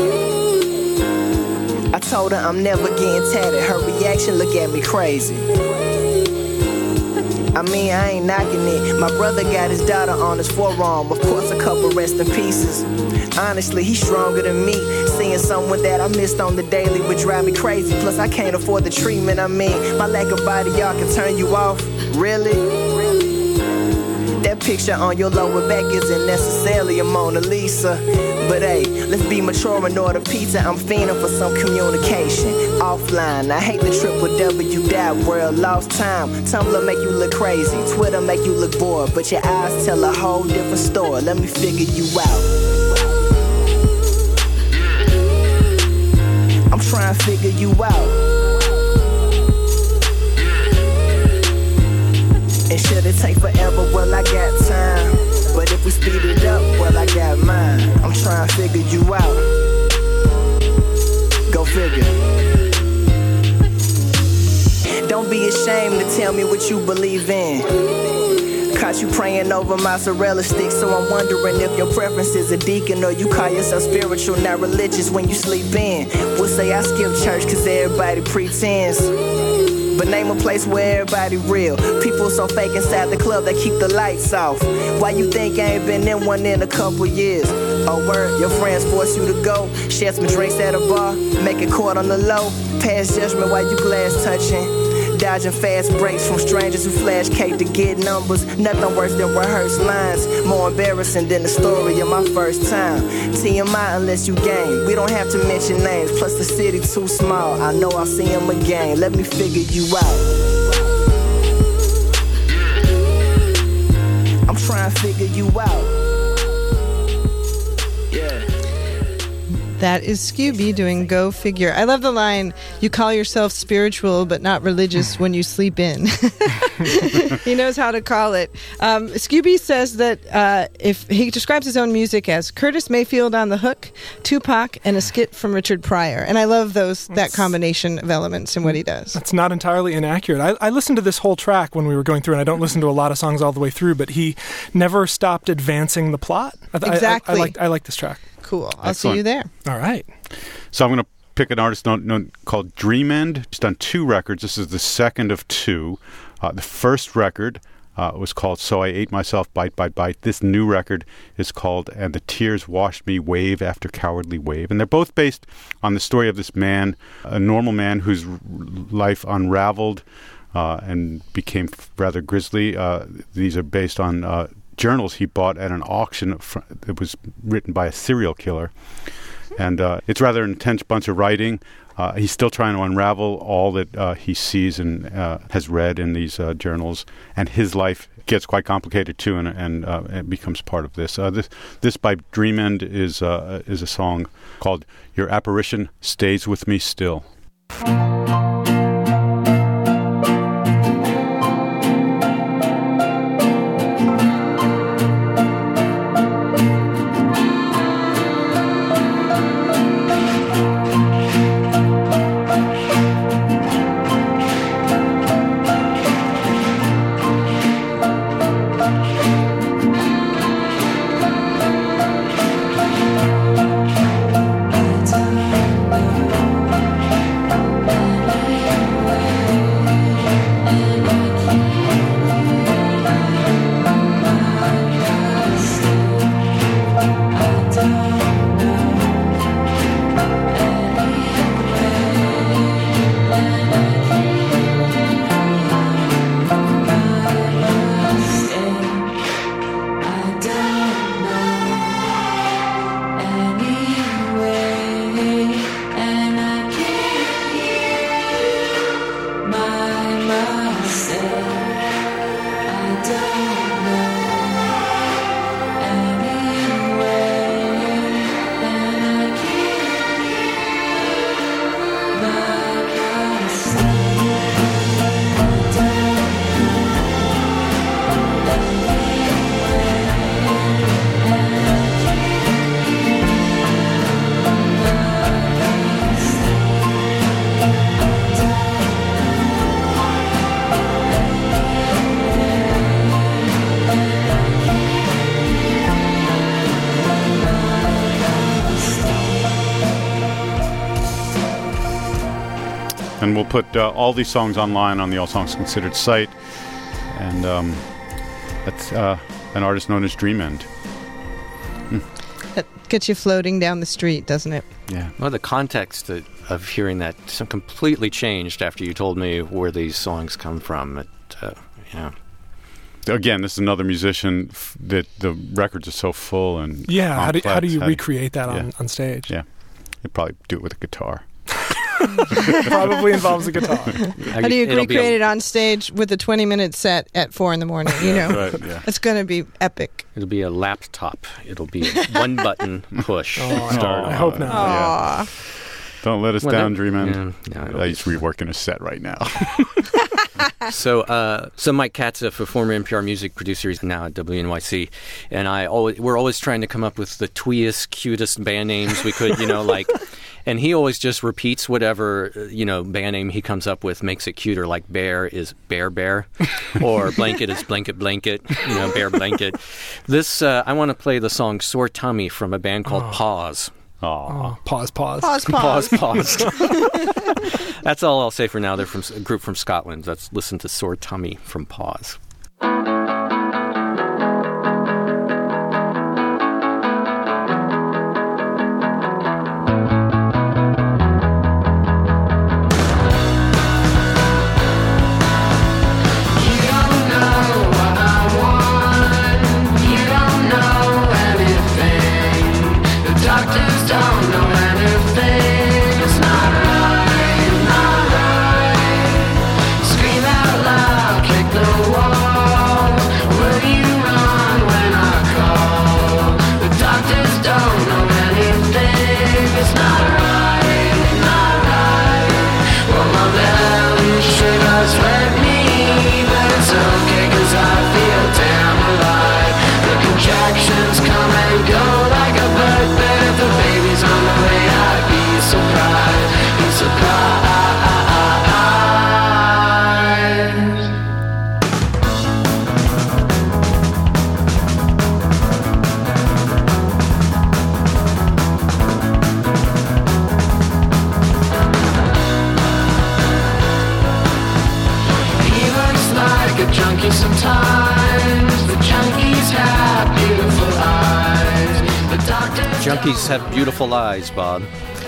I told her I'm never getting tatted. Her reaction look at me crazy. I mean, I ain't knocking it. My brother got his daughter on his forearm. Of course, a couple rest in pieces. Honestly, he's stronger than me. Seeing someone that I missed on the daily would drive me crazy. Plus, I can't afford the treatment. I mean, my lack of body, y'all can turn you off. Really? That picture on your lower back isn't necessarily a Mona Lisa. But hey, let's be mature and order pizza. I'm fiending for some communication offline. I hate the triple W dot world, lost time. Tumblr make you look crazy, Twitter make you look bored, but your eyes tell a whole different story. Let me figure you out. I'm trying to figure you out. And should it take forever? Well, I got time. But if we speed it up, well, I got mine. I'm trying to figure you out. Go figure. Don't be ashamed to tell me what you believe in. Caught you praying over mozzarella sticks, so I'm wondering if your preference is a deacon or you call yourself spiritual, not religious when you sleep in. We'll say I skip church cause everybody pretends. But name a place where everybody real. People so fake inside the club, they keep the lights off. Why you think I ain't been in one in a couple years? Oh word, your friends force you to go. Share some drinks at a bar, make it court on the low. Pass judgment while you glass touching. Dodging fast breaks from strangers who flash cake to get numbers. Nothing worse than rehearsed lines. More embarrassing than the story of my first time. T M I unless you game. We don't have to mention names. Plus the city too small. I know I'll see him again. Let me figure you out. I'm trying to figure you out. Yeah. That is Scooby doing Go Figure. I love the line, you call yourself spiritual but not religious when you sleep in. He knows how to call it. Um, Scooby says that uh, if he describes his own music as Curtis Mayfield on the hook, Tupac, and a skit from Richard Pryor. And I love those that combination of elements in what he does. That's not entirely inaccurate. I, I listened to this whole track when we were going through, and I don't listen to a lot of songs all the way through, but he never stopped advancing the plot. I, th- Exactly. I, I, I, like, I like this track. Cool. I'll Excellent. see you there. All right. So I'm going to pick an artist known, known, called Dream End. He's done two records. This is the second of two. Uh, the first record uh, was called So I Ate Myself Bite by Bite. This new record is called And the Tears Washed Me Wave After Cowardly Wave. And they're both based on the story of this man, a normal man whose r- life unraveled uh, and became rather grisly. Uh, these are based on uh, journals he bought at an auction fr- that was written by a serial killer. And uh, it's rather an intense bunch of writing. Uh, he's still trying to unravel all that uh, he sees and uh, has read in these uh, journals. And his life gets quite complicated, too, and, and uh, it becomes part of this. Uh, this this by Dream End is, uh, is a song called Your Apparition Stays With Me Still. Time we'll put uh, all these songs online on the All Songs Considered site. And um, that's uh, an artist known as Dream End. That gets you floating down the street, doesn't it? Yeah. Well, the context of, of hearing that some completely changed after you told me where these songs come from. It, uh, yeah. Again, this is another musician f- that the records are so full and Yeah, how do, how do complex. you How do you- recreate that on, yeah. on stage? Yeah. You'd probably do it with a guitar. Probably involves a guitar. How do you It'll be recreate a- it on stage with a twenty-minute set at four in the morning? You know, Right, yeah. it's going to be epic. It'll be a laptop. It'll be a one-button push. Oh, I, Start. I hope not. Yeah. Aw. Don't let us Well, down, that- Dream End. yeah, no, it'll Uh, be he's reworking a set right now. So, uh, so Mike Katzeff, a former N P R music producer, he's now at W N Y C, and I always we're always trying to come up with the tweest, cutest band names we could, you know, like. And he always just repeats whatever, uh, you know, band name he comes up with, makes it cuter. Like Bear is Bear Bear, or Blanket is Blanket Blanket, you know, Bear Blanket. This uh, I want to play the song "Sore Tummy" from a band called Pause. Aw. Oh, pause, pause. Pause, pause. Pause, pause. That's all I'll say for now. They're from a group from Scotland. Let's listen to Sore Tummy from Pause. Junkies have beautiful eyes, Bob.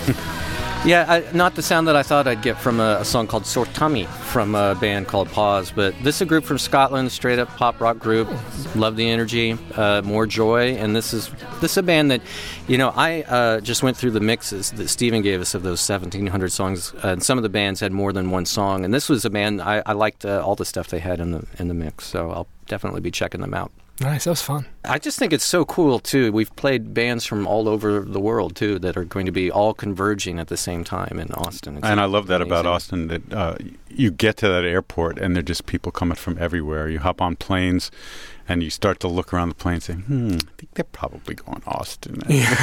Yeah, I, not the sound that I thought I'd get from a, a song called Sore Tummy from a band called Pause, but this is a group from Scotland, straight up pop rock group. Love the energy, uh, more joy, and this is this is a band that, you know, I uh, just went through the mixes that Stephen gave us of those seventeen hundred songs, uh, and some of the bands had more than one song, and this was a band I, I liked uh, all the stuff they had in the in the mix, so I'll definitely be checking them out. Nice, that was fun. I just think it's so cool, too. We've played bands from all over the world, too, that are going to be all converging at the same time in Austin. It's And I love that about amazing. Austin, that uh, you get to that airport and there are just people coming from everywhere. You hop on planes and you start to look around the plane and say, hmm, I think they're probably going to Austin.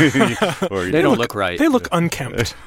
Or, They don't look right. They look unkempt.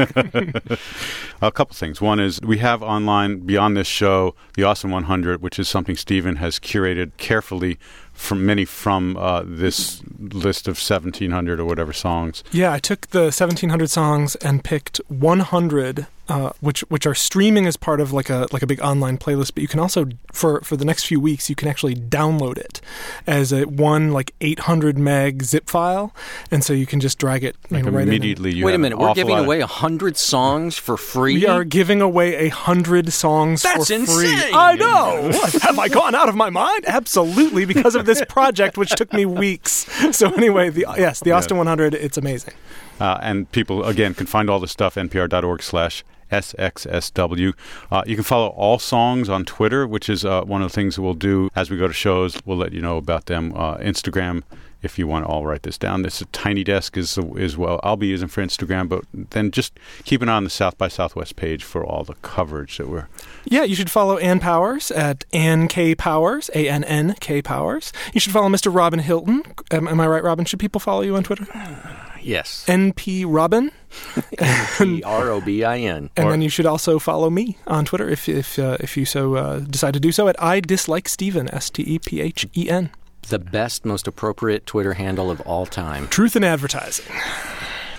A couple things. One is we have online, beyond this show, the Austin one hundred, which is something Stephen has curated carefully from many from uh, this list of seventeen hundred or whatever songs. Yeah, I took the seventeen hundred songs and picked one hundred, uh, which which are streaming as part of like a like a big online playlist. But you can also, for for the next few weeks, you can actually download it as a one like eight hundred meg zip file, and so you can just drag it you Like know, right in. immediately, you Wait a have minute, an we're awful giving lot of- away one hundred songs for free? We are giving away a hundred songs That's for free. insane! I know. Have I gone out of my mind? Absolutely, because of this project, which took me weeks. So anyway, the yes, the Austin one hundred. It's amazing. Uh, and people, again, can find all this stuff, npr.org slash SXSW. Uh, you can follow all songs on Twitter, which is uh, one of the things that we'll do as we go to shows. We'll let you know about them. Uh, Instagram, if you want to all write this down. This is Tiny Desk is, is well, I'll be using for Instagram, but then just keep an eye on the South by Southwest page for all the coverage that we're... Yeah, you should follow Ann Powers at Ann K. Powers, A N N K. Powers. You should follow Mister Robin Hilton. Am, am I right, Robin? Should people follow you on Twitter? Yes. N P Robin. P R O B I N. And Or- then you should also follow me on Twitter if if uh, if you so uh, decide to do so at I Dislike Stephen, S T E P H E N. The best, most appropriate Twitter handle of all time. Truth in advertising.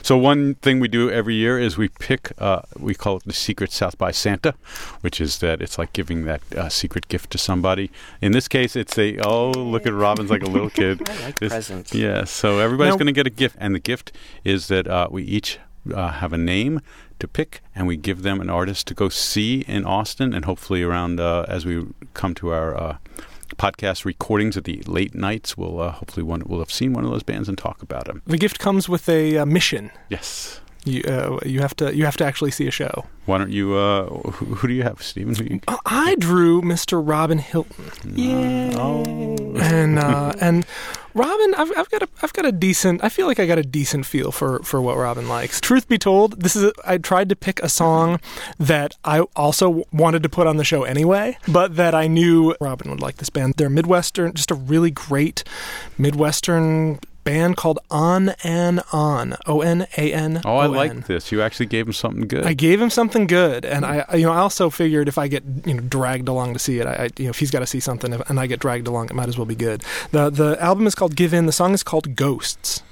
So one thing we do every year is we pick, uh, we call it the Secret South by Santa, which is that it's like giving that uh, secret gift to somebody. In this case, it's a, oh, look at Robin's like a little kid. I like This- presents. Yeah, so everybody's Now- going to get a gift. And the gift is that uh, we each uh, have a name to pick, and we give them an artist to go see in Austin, and hopefully around uh, as we come to our uh, podcast recordings at the late nights, we'll uh, hopefully one, we'll have seen one of those bands and talk about them. The gift comes with a uh, mission. Yes. You uh, you have to you have to actually see a show. Why don't you? Uh, who, who do you have, Stephen? Who you, Uh, I drew Mister Robin Hilton. Oh. and uh, and Robin, I've, I've got a I've got a decent. I feel like I got a decent feel for, for what Robin likes. Truth be told, this is a, I tried to pick a song that I also wanted to put on the show anyway, but that I knew Robin would like this band. They're Midwestern, just a really great Midwestern band called On and On. O N A N. Oh, I like this. You actually gave him something good. I gave him something good, and I, you know, I also figured if I get, you know, dragged along to see it, I, I you know, if he's got to see something, and I get dragged along, it might as well be good. the The album is called Give In. The song is called Ghosts.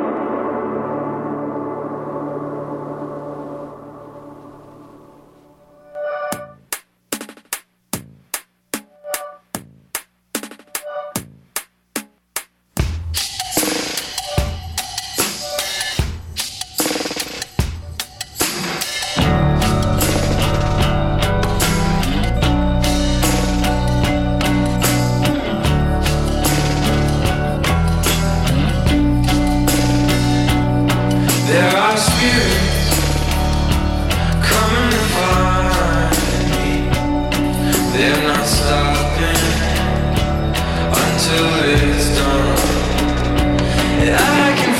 There are spirits coming to find me. They're not stopping until it's done. And I can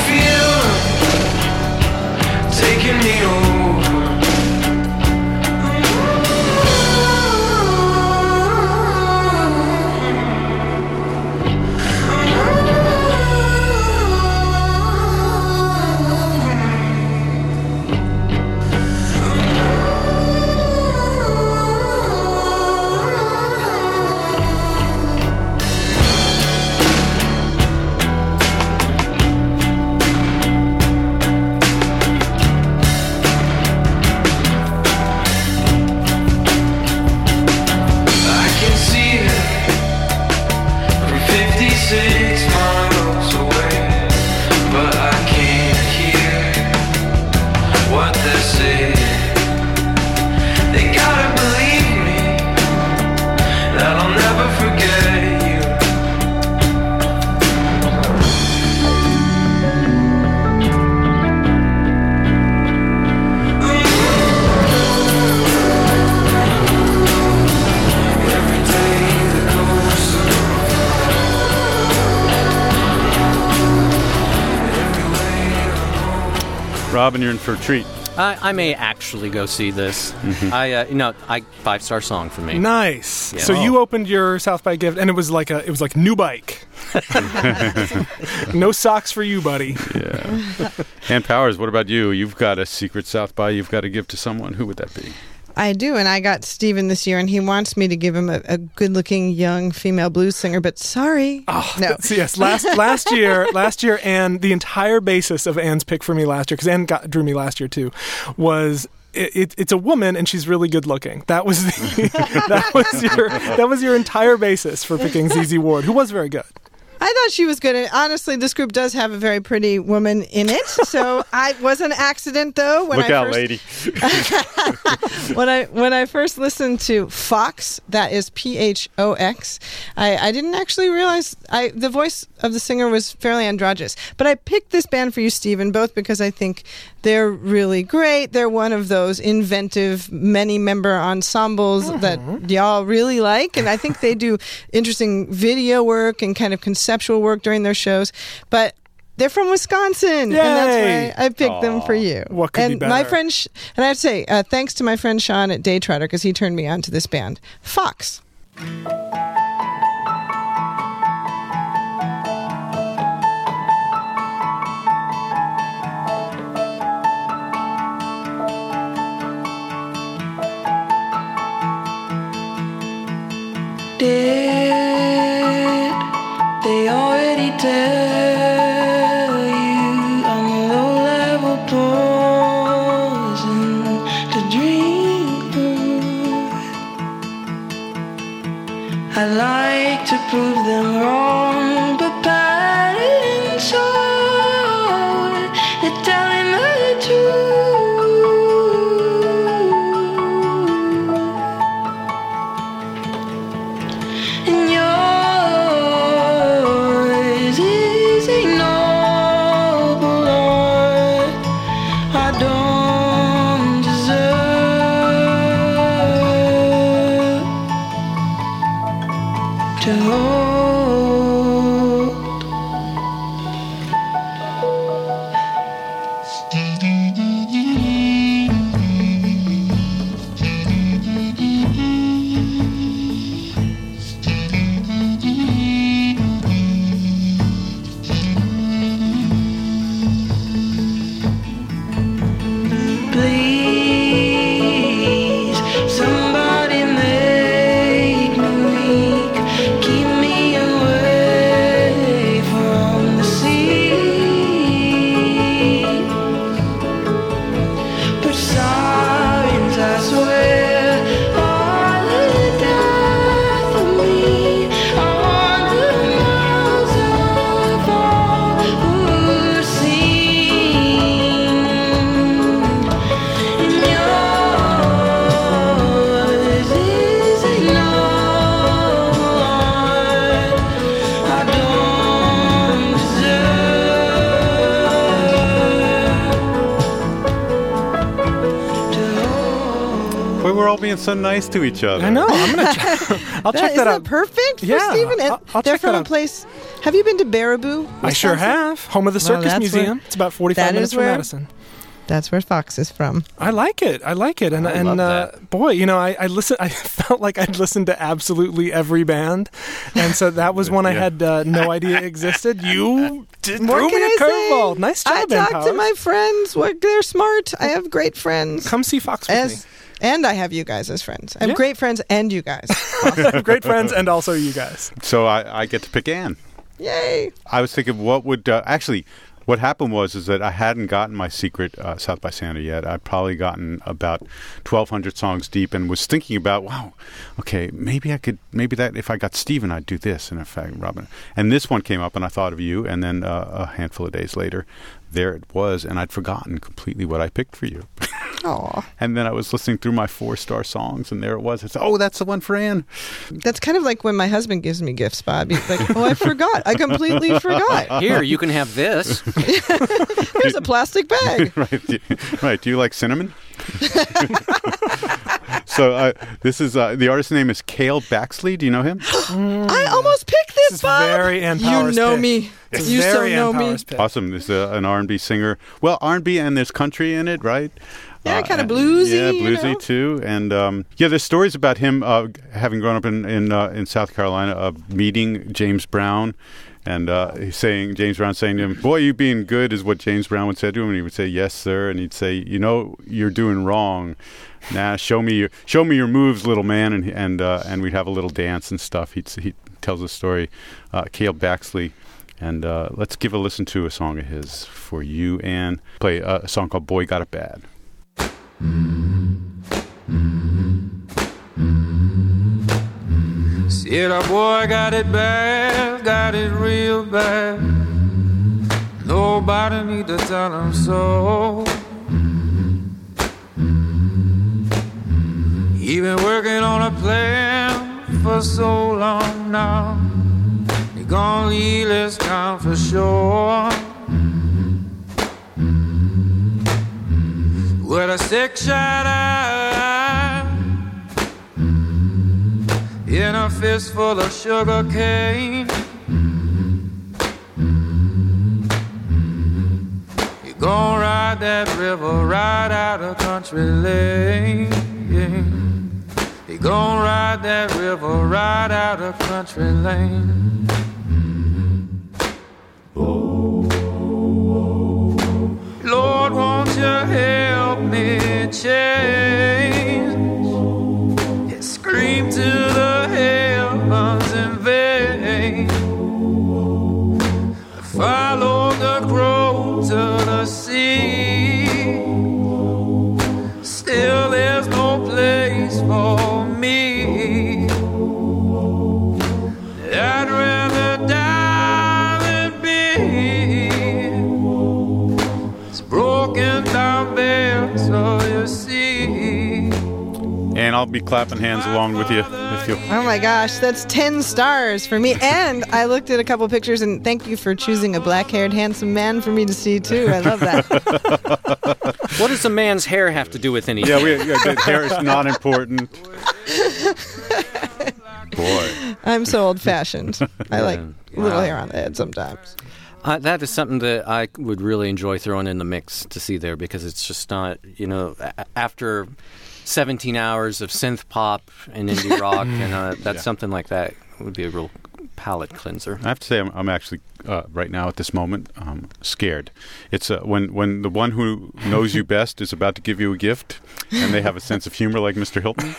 feel them taking me over. I can see it from fifty-six miles away, but I can't hear what they're saying. They gotta believe me that I'll never forget you. Every day that goes Robin, you're in for a treat. I, I may actually go see this. Mm-hmm. I, uh, you know, I five star song for me. Nice. Yeah. So Oh. you opened your South by gift, and it was like a it was like new bike. No socks for you, buddy. Yeah. Ann Powers, what about you? You've got a secret South by you've got to give to someone. Who would that be? I do, and I got Steven this year, and he wants me to give him a, a good-looking young female blues singer, but sorry, Oh, no. that's- yes. Last last year, last year, and the entire basis of Anne's pick for me last year, because Anne got, drew me last year too, was it, it, it's a woman and she's really good looking. That was the, that was your that was your entire basis for picking Z Z Ward, who was very good. I thought she was good, and honestly, this group does have a very pretty woman in it. So I was an accident, though. When Look I out, first, lady. when I when I first listened to Fox, that is P H O X, I, I didn't actually realize I the voice of the singer was fairly androgynous. But I picked this band for you, Stephen, both because I think they're really great. They're one of those inventive, many-member ensembles that y'all really like, and I think they do interesting video work and kind of conceptual work during their shows. But they're from Wisconsin, and Yay! that's why I picked them for you. What could and be my better? friend, Sh- and I have to say, uh, thanks to my friend Sean at Daytrotter because he turned me on to this band, Fox. Did they already tell you I'm a low-level am wrong, but bad in short, they're telling the truth. And yours is a noble heart I don't deserve to hold. Please, somebody make me weak, keep me away from the sea. But sirens, I swear, are the death of me. I wonder miles of all who've seen. And yours is a noble heart I don't deserve to hold. Boy, we're all being so nice to each other. I know. I'm gonna. Ch- I'll check isn't that out. perfect for Yeah, Stephen? And I'll- I'll they're check from that a out. place. Have you been to Baraboo? I sure Wisconsin? have. Home of the Well, Circus that's Museum. where- It's about forty-five that minutes is from where- Madison. That's where Fox is from. I like it. I like it. And I and love uh, boy, you know, I, I listen. I felt like I'd listened to absolutely every band, and so that was one I Yeah. had uh, no idea existed. You did What threw can me I a curveball. say? Nice job, I Ben talk to Powers. my friends. What they're smart. I have great friends. Come see Fox with as, and I have you guys as friends. I have Yeah. great friends and you guys. me. Great friends, and also you guys. So I, I get to pick Anne. Yay! I was thinking, what would uh, actually? What happened was is that I hadn't gotten my secret uh, South by Santa yet. I'd probably gotten about twelve hundred songs deep, and was thinking about, wow, okay, maybe I could, maybe that if I got Steven, I'd do this, and if I Robin, and this one came up, and I thought of you, and then uh, a handful of days later, there it was, and I'd forgotten completely what I picked for you. Aw. And then I was listening through my four-star songs, and there it was. I said, oh, that's the one for Anne. That's kind of like when my husband gives me gifts, Bob. He's like, oh, I forgot. I completely forgot. Here, you can have this. Here's a plastic bag. right. Do you, right. Do you like cinnamon? So uh, this is uh, the artist's name is Cale Baxley. Do you know him? I almost picked this, This is Bob. very Ann you Powers know pick. me. It's you so very know Ann me. Powers pick. Awesome. There's uh, an R and B singer. Well, R and B and there's country in it, right? Yeah, Uh, kinda and- bluesy, Yeah, you bluesy know? too. And um, yeah, there's stories about him uh, having grown up in in, uh, in South Carolina, of meeting James Brown. And uh, he's saying, James Brown saying to him, boy, you being good is what James Brown would say to him. And he would say, yes, sir. And he'd say, you know, you're doing wrong. Nah, show me your, show me your moves, little man. And and uh, and we'd have a little dance and stuff. He'd, he tells a story, uh, Cale Baxley. And uh, let's give a listen to a song of his for you, Anne. Play uh, a song called Boy Got It Bad. See, that boy got it bad, got it real bad. Nobody need to tell him so. He been working on a plan for so long now. He gonna leave this town for sure. With a six-shot eye in a fistful of sugar cane. You gon' ride that river right out of country lane. You gon' ride that river right out of country lane. Lord, won't you help me change? Yeah, scream to the heavens in vain. Follow the crow to the sea. Still there's no place for me. I'd rather I'll be clapping hands along with you if you. Oh my gosh, that's ten stars for me. And I looked at a couple pictures, and thank you for choosing a black-haired, handsome man for me to see too. I love that. What does a man's hair have to do with anything? Yeah, we, yeah, the hair is not important. Boy. I'm so old-fashioned. I like Yeah. little Wow. hair on the head sometimes. Uh, that is something that I would really enjoy throwing in the mix to see there, because it's just not, you know, a- after seventeen hours of synth pop and indie rock, and uh, that's Yeah. something like that would be a real palate cleanser. I have to say, I'm, I'm actually uh, right now at this moment um, scared. It's uh, when when the one who knows you best is about to give you a gift, and they have a sense of humor like Mister Hilton.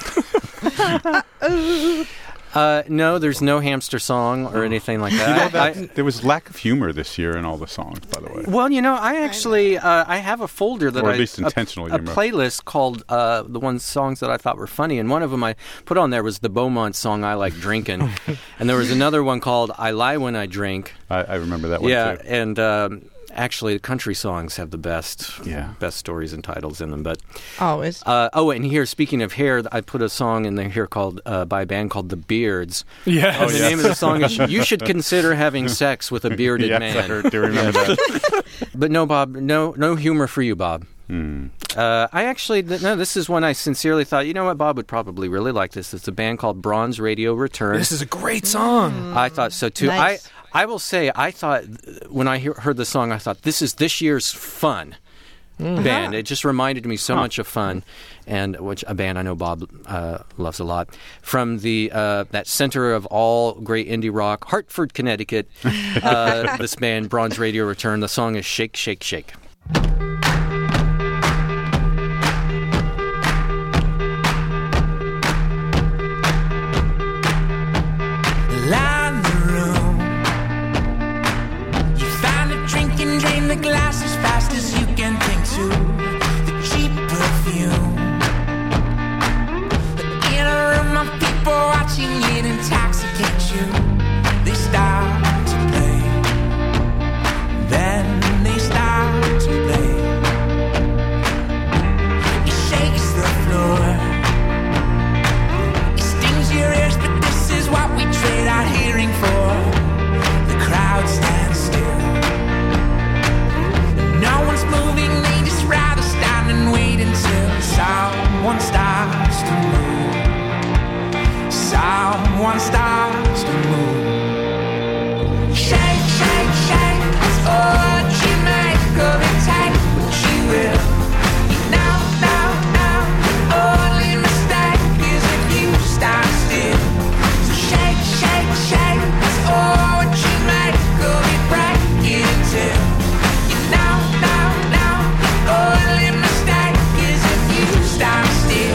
Uh, no, there's no hamster song or anything like that. You know, I- that, I- there was lack of humor this year in all the songs, by the way. Well, you know, I actually uh, I have a folder that Or at I least a- intentional a, humor. playlist called uh, the ones songs that I thought were funny, and one of them I put on there was the Beaumont song "I Like Drinking," and there was another one called "I Lie When I Drink." I, I remember that one Yeah, too. and um, actually, country songs have the best Yeah. best stories and titles in them. But Always. uh, oh, and here, speaking of hair, I put a song in there here called uh, by a band called The Beards. Yes. And the yes. name of the song is "You Should Consider Having Sex with a Bearded yes, Man." I heard, do remember that. But no, Bob, no, no humor for you, Bob. Hmm. Uh, I actually, th- no, this is one I sincerely thought, you know what, Bob would probably really like this. It's a band called Bronze Radio Return. This is a great song. I thought so too. Nice. I, I will say, I thought, when I hear, heard the song, I thought, this is this year's Fun band. It just reminded me so much of Fun, and which a band I know Bob uh, loves a lot. From the uh, that center of all great indie rock, Hartford, Connecticut, uh, this band, Bronze Radio Return. The song is Shake, Shake, Shake. Line the room. You find a drink and drain the glass as fast as you can think to. The cheap perfume. But in a room of people watching it intoxicate you. They start to play. Then they start to play. It shakes the floor. It stings your ears, but this is what we trade our hearing for. The crowd stands still. No one's moving, they just rather stand and wait until someone starts to move. Someone starts to move. Shake, shake, shake, that's all that you make of it. Take what you will. Now, now, now, the only mistake is if you stand still. So shake, shake, shake, that's all what you make of it. Break it until you know, now, now, the only mistake is if you stand still.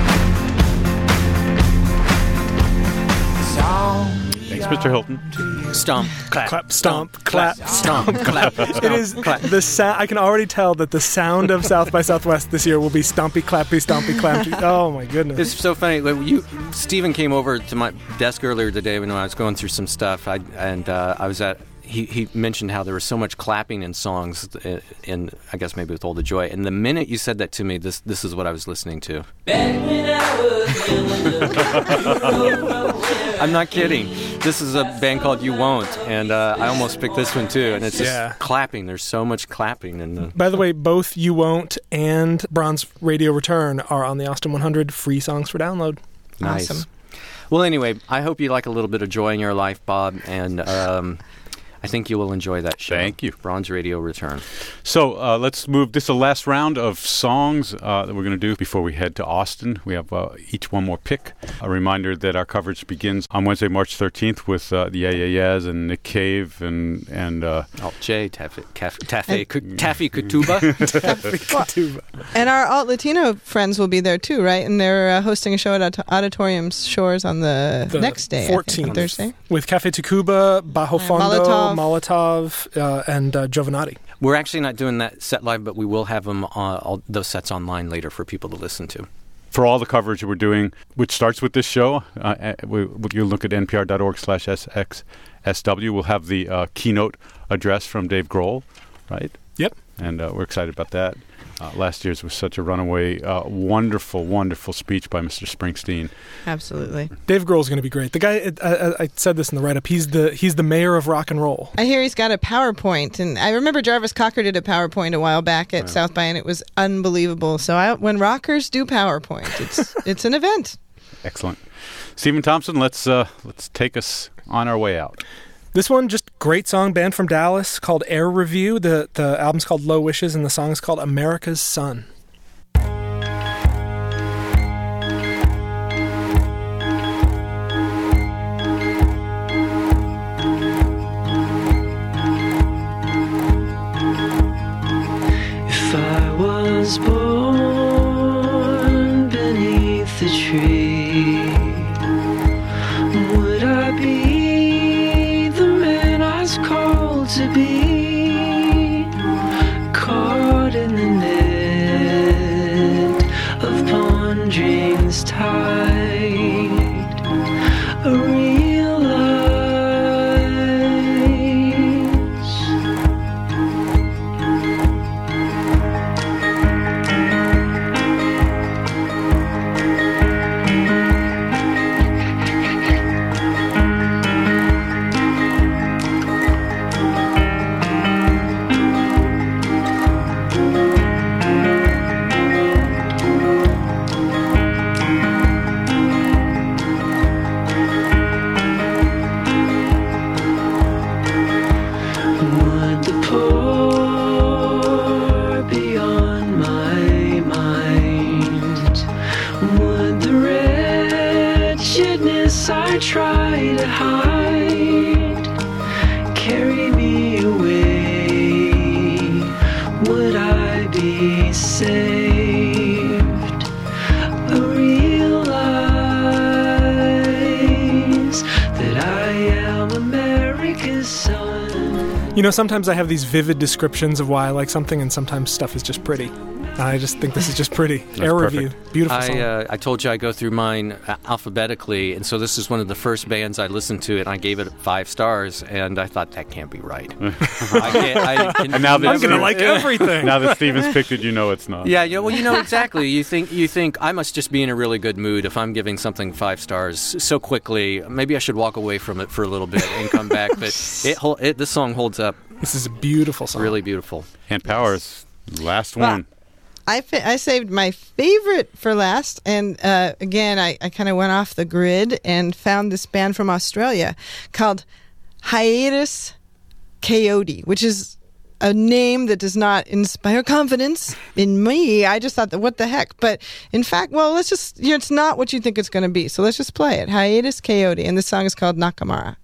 Song. Thanks, Mister Hilton. Stomp, clap, Clap, stomp, clap, stomp, clap. It is the sound. I can already tell that the sound of South by Southwest this year will be stompy, clappy, stompy, clappy. Oh my goodness! It's so funny. Like, you, Stephen came over to my desk earlier today when I was going through some stuff. I and uh, I was at. He, he mentioned how there was so much clapping in songs, uh, in I guess maybe with All the Joy. And the minute you said that to me, this this is what I was listening to. I'm not kidding. This is a band called You Won't, and uh, I almost picked this one too. And it's just Yeah. clapping. There's so much clapping in the. By the way, both You Won't and Bronze Radio Return are on the Austin one hundred free songs for download. Nice. Awesome. Well, anyway, I hope you like a little bit of joy in your life, Bob, and um, I think you will enjoy that show. Thank you. Bronze Radio Return. So uh, let's move. This is the last round of songs uh, that we're going to do before we head to Austin. We have uh, each one more pick. A reminder that our coverage begins on Wednesday, March thirteenth with uh, the Yeah Yeah Yeahs and Nick Cave and and uh, Alt J, Taffy, Caf- Taffy, Ku- Taffy Katuba. And our alt Latino friends will be there too, right? And they're uh, hosting a show at Aut- Auditorium Shores on the, The next day, I think, fourteenth. Thursday. With Cafe Tacuba, Bajo Fondo, Molotov. Molotov, uh, and uh, Giovanati. We're actually not doing that set live, but we will have them, uh, all those sets online later for people to listen to. for all the coverage that we're doing, which starts with this show. Uh, we, you look at npr.org slash SXSW. We'll have the uh, keynote address from Dave Grohl, right? Yep. And uh, we're excited about that. Uh, last year's was such a runaway, uh, wonderful, wonderful speech by Mister Springsteen. Absolutely. Dave Grohl's going to be great. The guy, I, I, I said this in the write-up. He's the he's the mayor of rock and roll. I hear he's got a PowerPoint, and I remember Jarvis Cocker did a PowerPoint a while back at South by, and it was unbelievable. So I, when rockers do PowerPoint, it's it's an event. Excellent. Stephen Thompson, let's uh, let's take us on our way out. This one, just great song, band from Dallas called Air Review. The the album's called Low Wishes, and the song is called America's Son. If I was born beneath the tree, would I be the man I was called to be? Caught in the net of ponderings tight, I realize would the poor be on my mind? Would the wretchedness I try to hide carry me away? Would I be saved? I realize that I am America's son. You know, sometimes I have these vivid descriptions of why I like something, and sometimes stuff is just pretty. I just think this is just pretty. Air perfect. Review, beautiful song. I, uh, I told you I go through mine uh, alphabetically, and so this is one of the first bands I listened to, and I gave it five stars, and I thought that can't be right. I can't, I can And now that I'm gonna like everything. Now that Stephen's picked it, you know it's not. Yeah, you know, well, you know exactly. You think you think I must just be in a really good mood if I'm giving something five stars so quickly. Maybe I should walk away from it for a little bit and come back. But it, hol- it this song holds up. This is a beautiful song. Really beautiful. And Powers, last Well, one. I, fa- I saved my favorite for last, and uh, again, I, I kind of went off the grid and found this band from Australia called Hiatus Coyote, which is a name that does not inspire confidence in me. I just thought that, what the heck? But in fact, well, let's just, you know, it's not what you think it's going to be. So let's just play it. Hiatus Coyote, and this song is called Nakamura.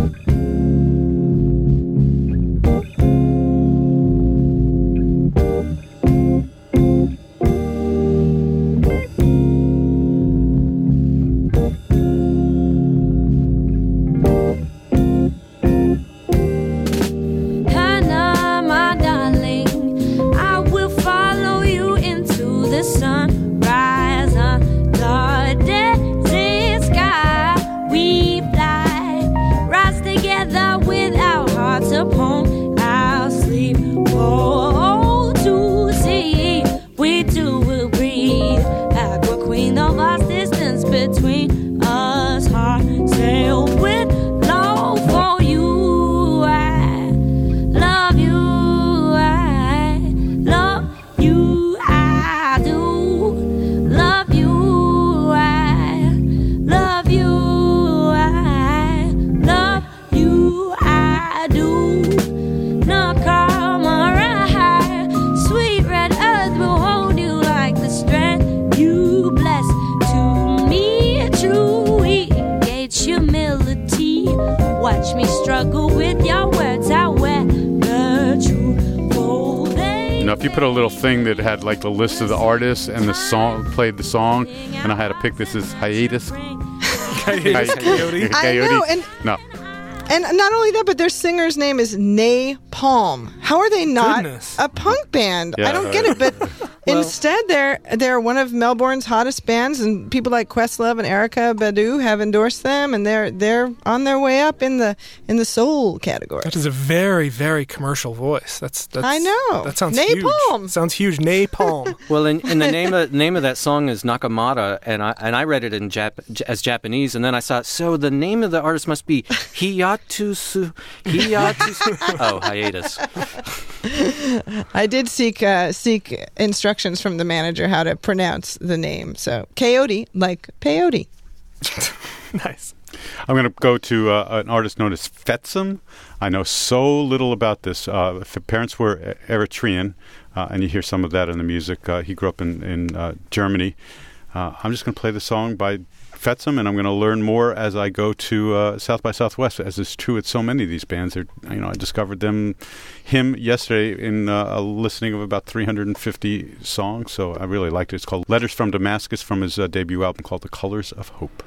Hannah, my darling, I will follow you into the sunrise under the sky. We fly, rise together with our hearts upon our sleep. Oh, to see, we two will breathe. Aqua queen of our distance between us, heart sail with love for you. I love you, I love you, I do love you, I love you, I love you, I do. Nakamura, sweet red earth will hold you like the strength you bless to me. True, we engage humility. Watch me struggle with your words. I wear the true gold. You know, if you put a little thing that had like the list of the artists and the song, played the song, and I had to pick this as Hiatus Hiatus Coyote. I know, and no. And not only that, but their singer's name is Nay Palm. How are they not Goodness. a punk band? Yeah. I don't get it, but Instead, they're they're one of Melbourne's hottest bands, and people like Questlove and Erykah Badu have endorsed them, and they're they're on their way up in the in the soul category. That is a very, very commercial voice. That's, that's I know. That sounds Napalm. huge. Sounds huge. Napalm. Well, and, and the name of name of that song is Nakamata, and I and I read it in Jap- as Japanese, and then I saw so the name of the artist must be Hiyatusu Hiyatusu. Oh, hiatus. I did seek uh, seek instructions from the manager how to pronounce the name. So coyote, like peyote. Nice. I'm going to go to uh, an artist known as Fetsum. I know so little about this. Uh, if parents were Eritrean, uh, and you hear some of that in the music. Uh, he grew up in, in uh, Germany. Uh, I'm just going to play the song by Fetsum, and I'm going to learn more as I go to uh, South by Southwest, as is true with so many of these bands. They're, you know, I discovered them, him yesterday in uh, a listening of about three hundred fifty songs, so I really liked it. It's called Letters from Damascus from his uh, debut album called The Colors of Hope.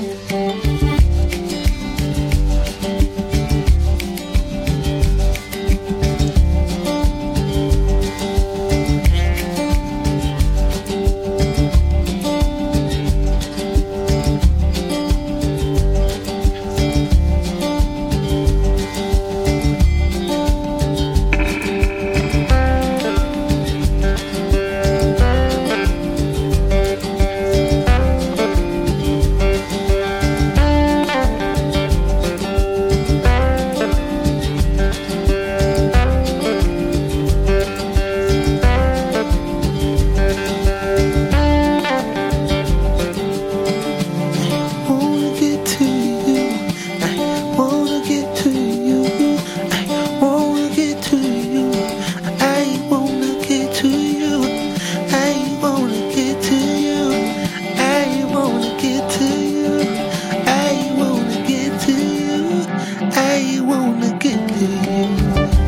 Wanna get to you, I wanna get to you, I wanna get to you, I wanna get to you, I wanna get to you, I wanna get to you, I wanna get to you, I wanna get to you.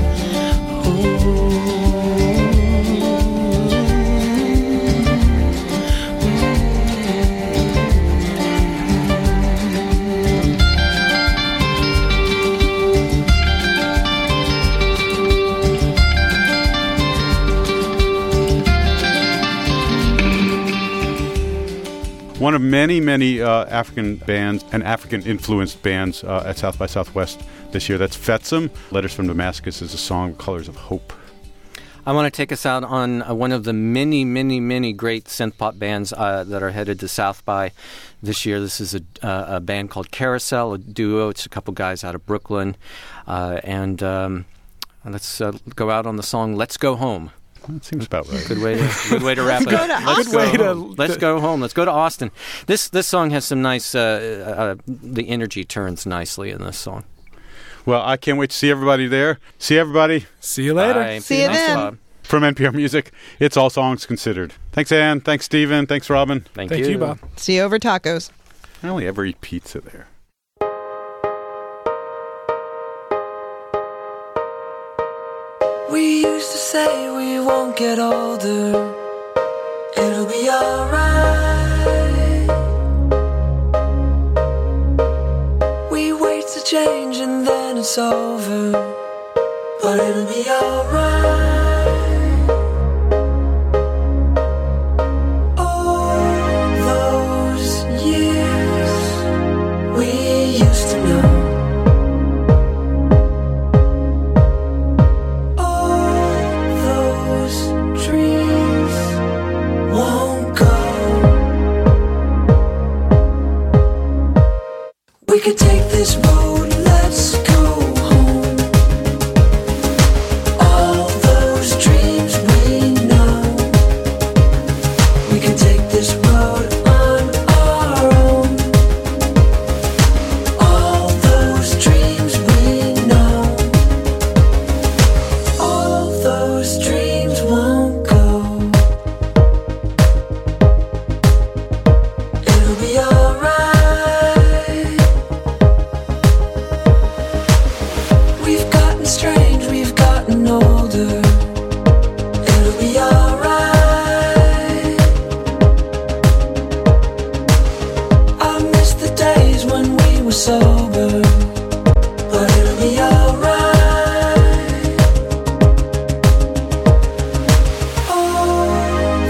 One of many, many uh, African bands and African-influenced bands uh, at South by Southwest this year. That's Fetsum. Letters from Damascus is a song, Colors of Hope. I want to take us out on uh, one of the many, many, many great synth pop bands uh, that are headed to South by this year. This is a, uh, a band called Carousel, a duo. It's a couple guys out of Brooklyn. Uh, and um, let's uh, go out on the song Let's Go Home. That seems about right. Good way to good way to wrap Let's it go up. to Let's Austin. go Way to- home. Let's go home. Let's go to Austin. This this song has some nice. Uh, uh, the energy turns nicely in this song. Well, I can't wait to see everybody there. See everybody See you later. Bye. See you Thanks, then. Bob. from N P R Music. It's All Songs Considered. Thanks, Ann. Thanks, Stephen. Thanks, Robin. Thank, Thank you, Bob. See you over tacos. I only ever eat pizza there. We used to say we won't get older, it'll be alright. We wait to change and then it's over, but it'll be alright. All those years we used to know, we could take this road, let's go home. All those dreams we know. We could take this road on our own. All those dreams we know. All those dreams won't go. It'll be alright. We've gotten strange, we've gotten older. It'll be alright. I miss the days when we were sober, but it'll be alright. All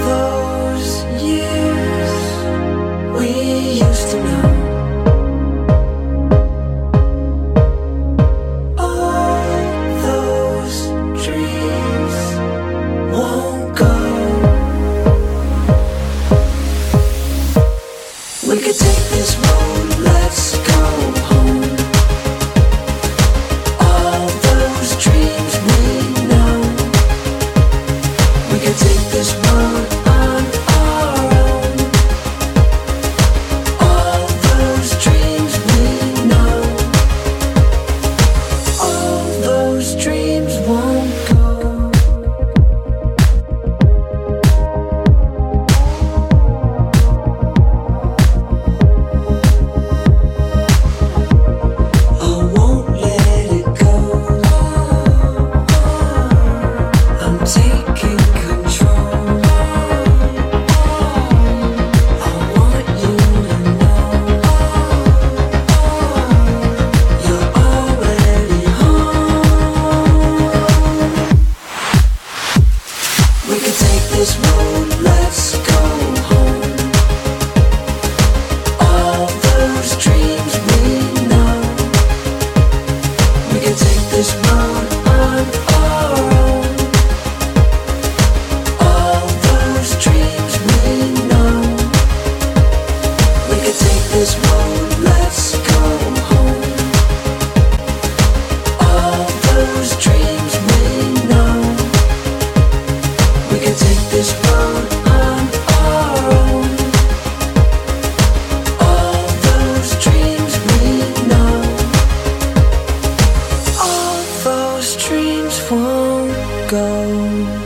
go.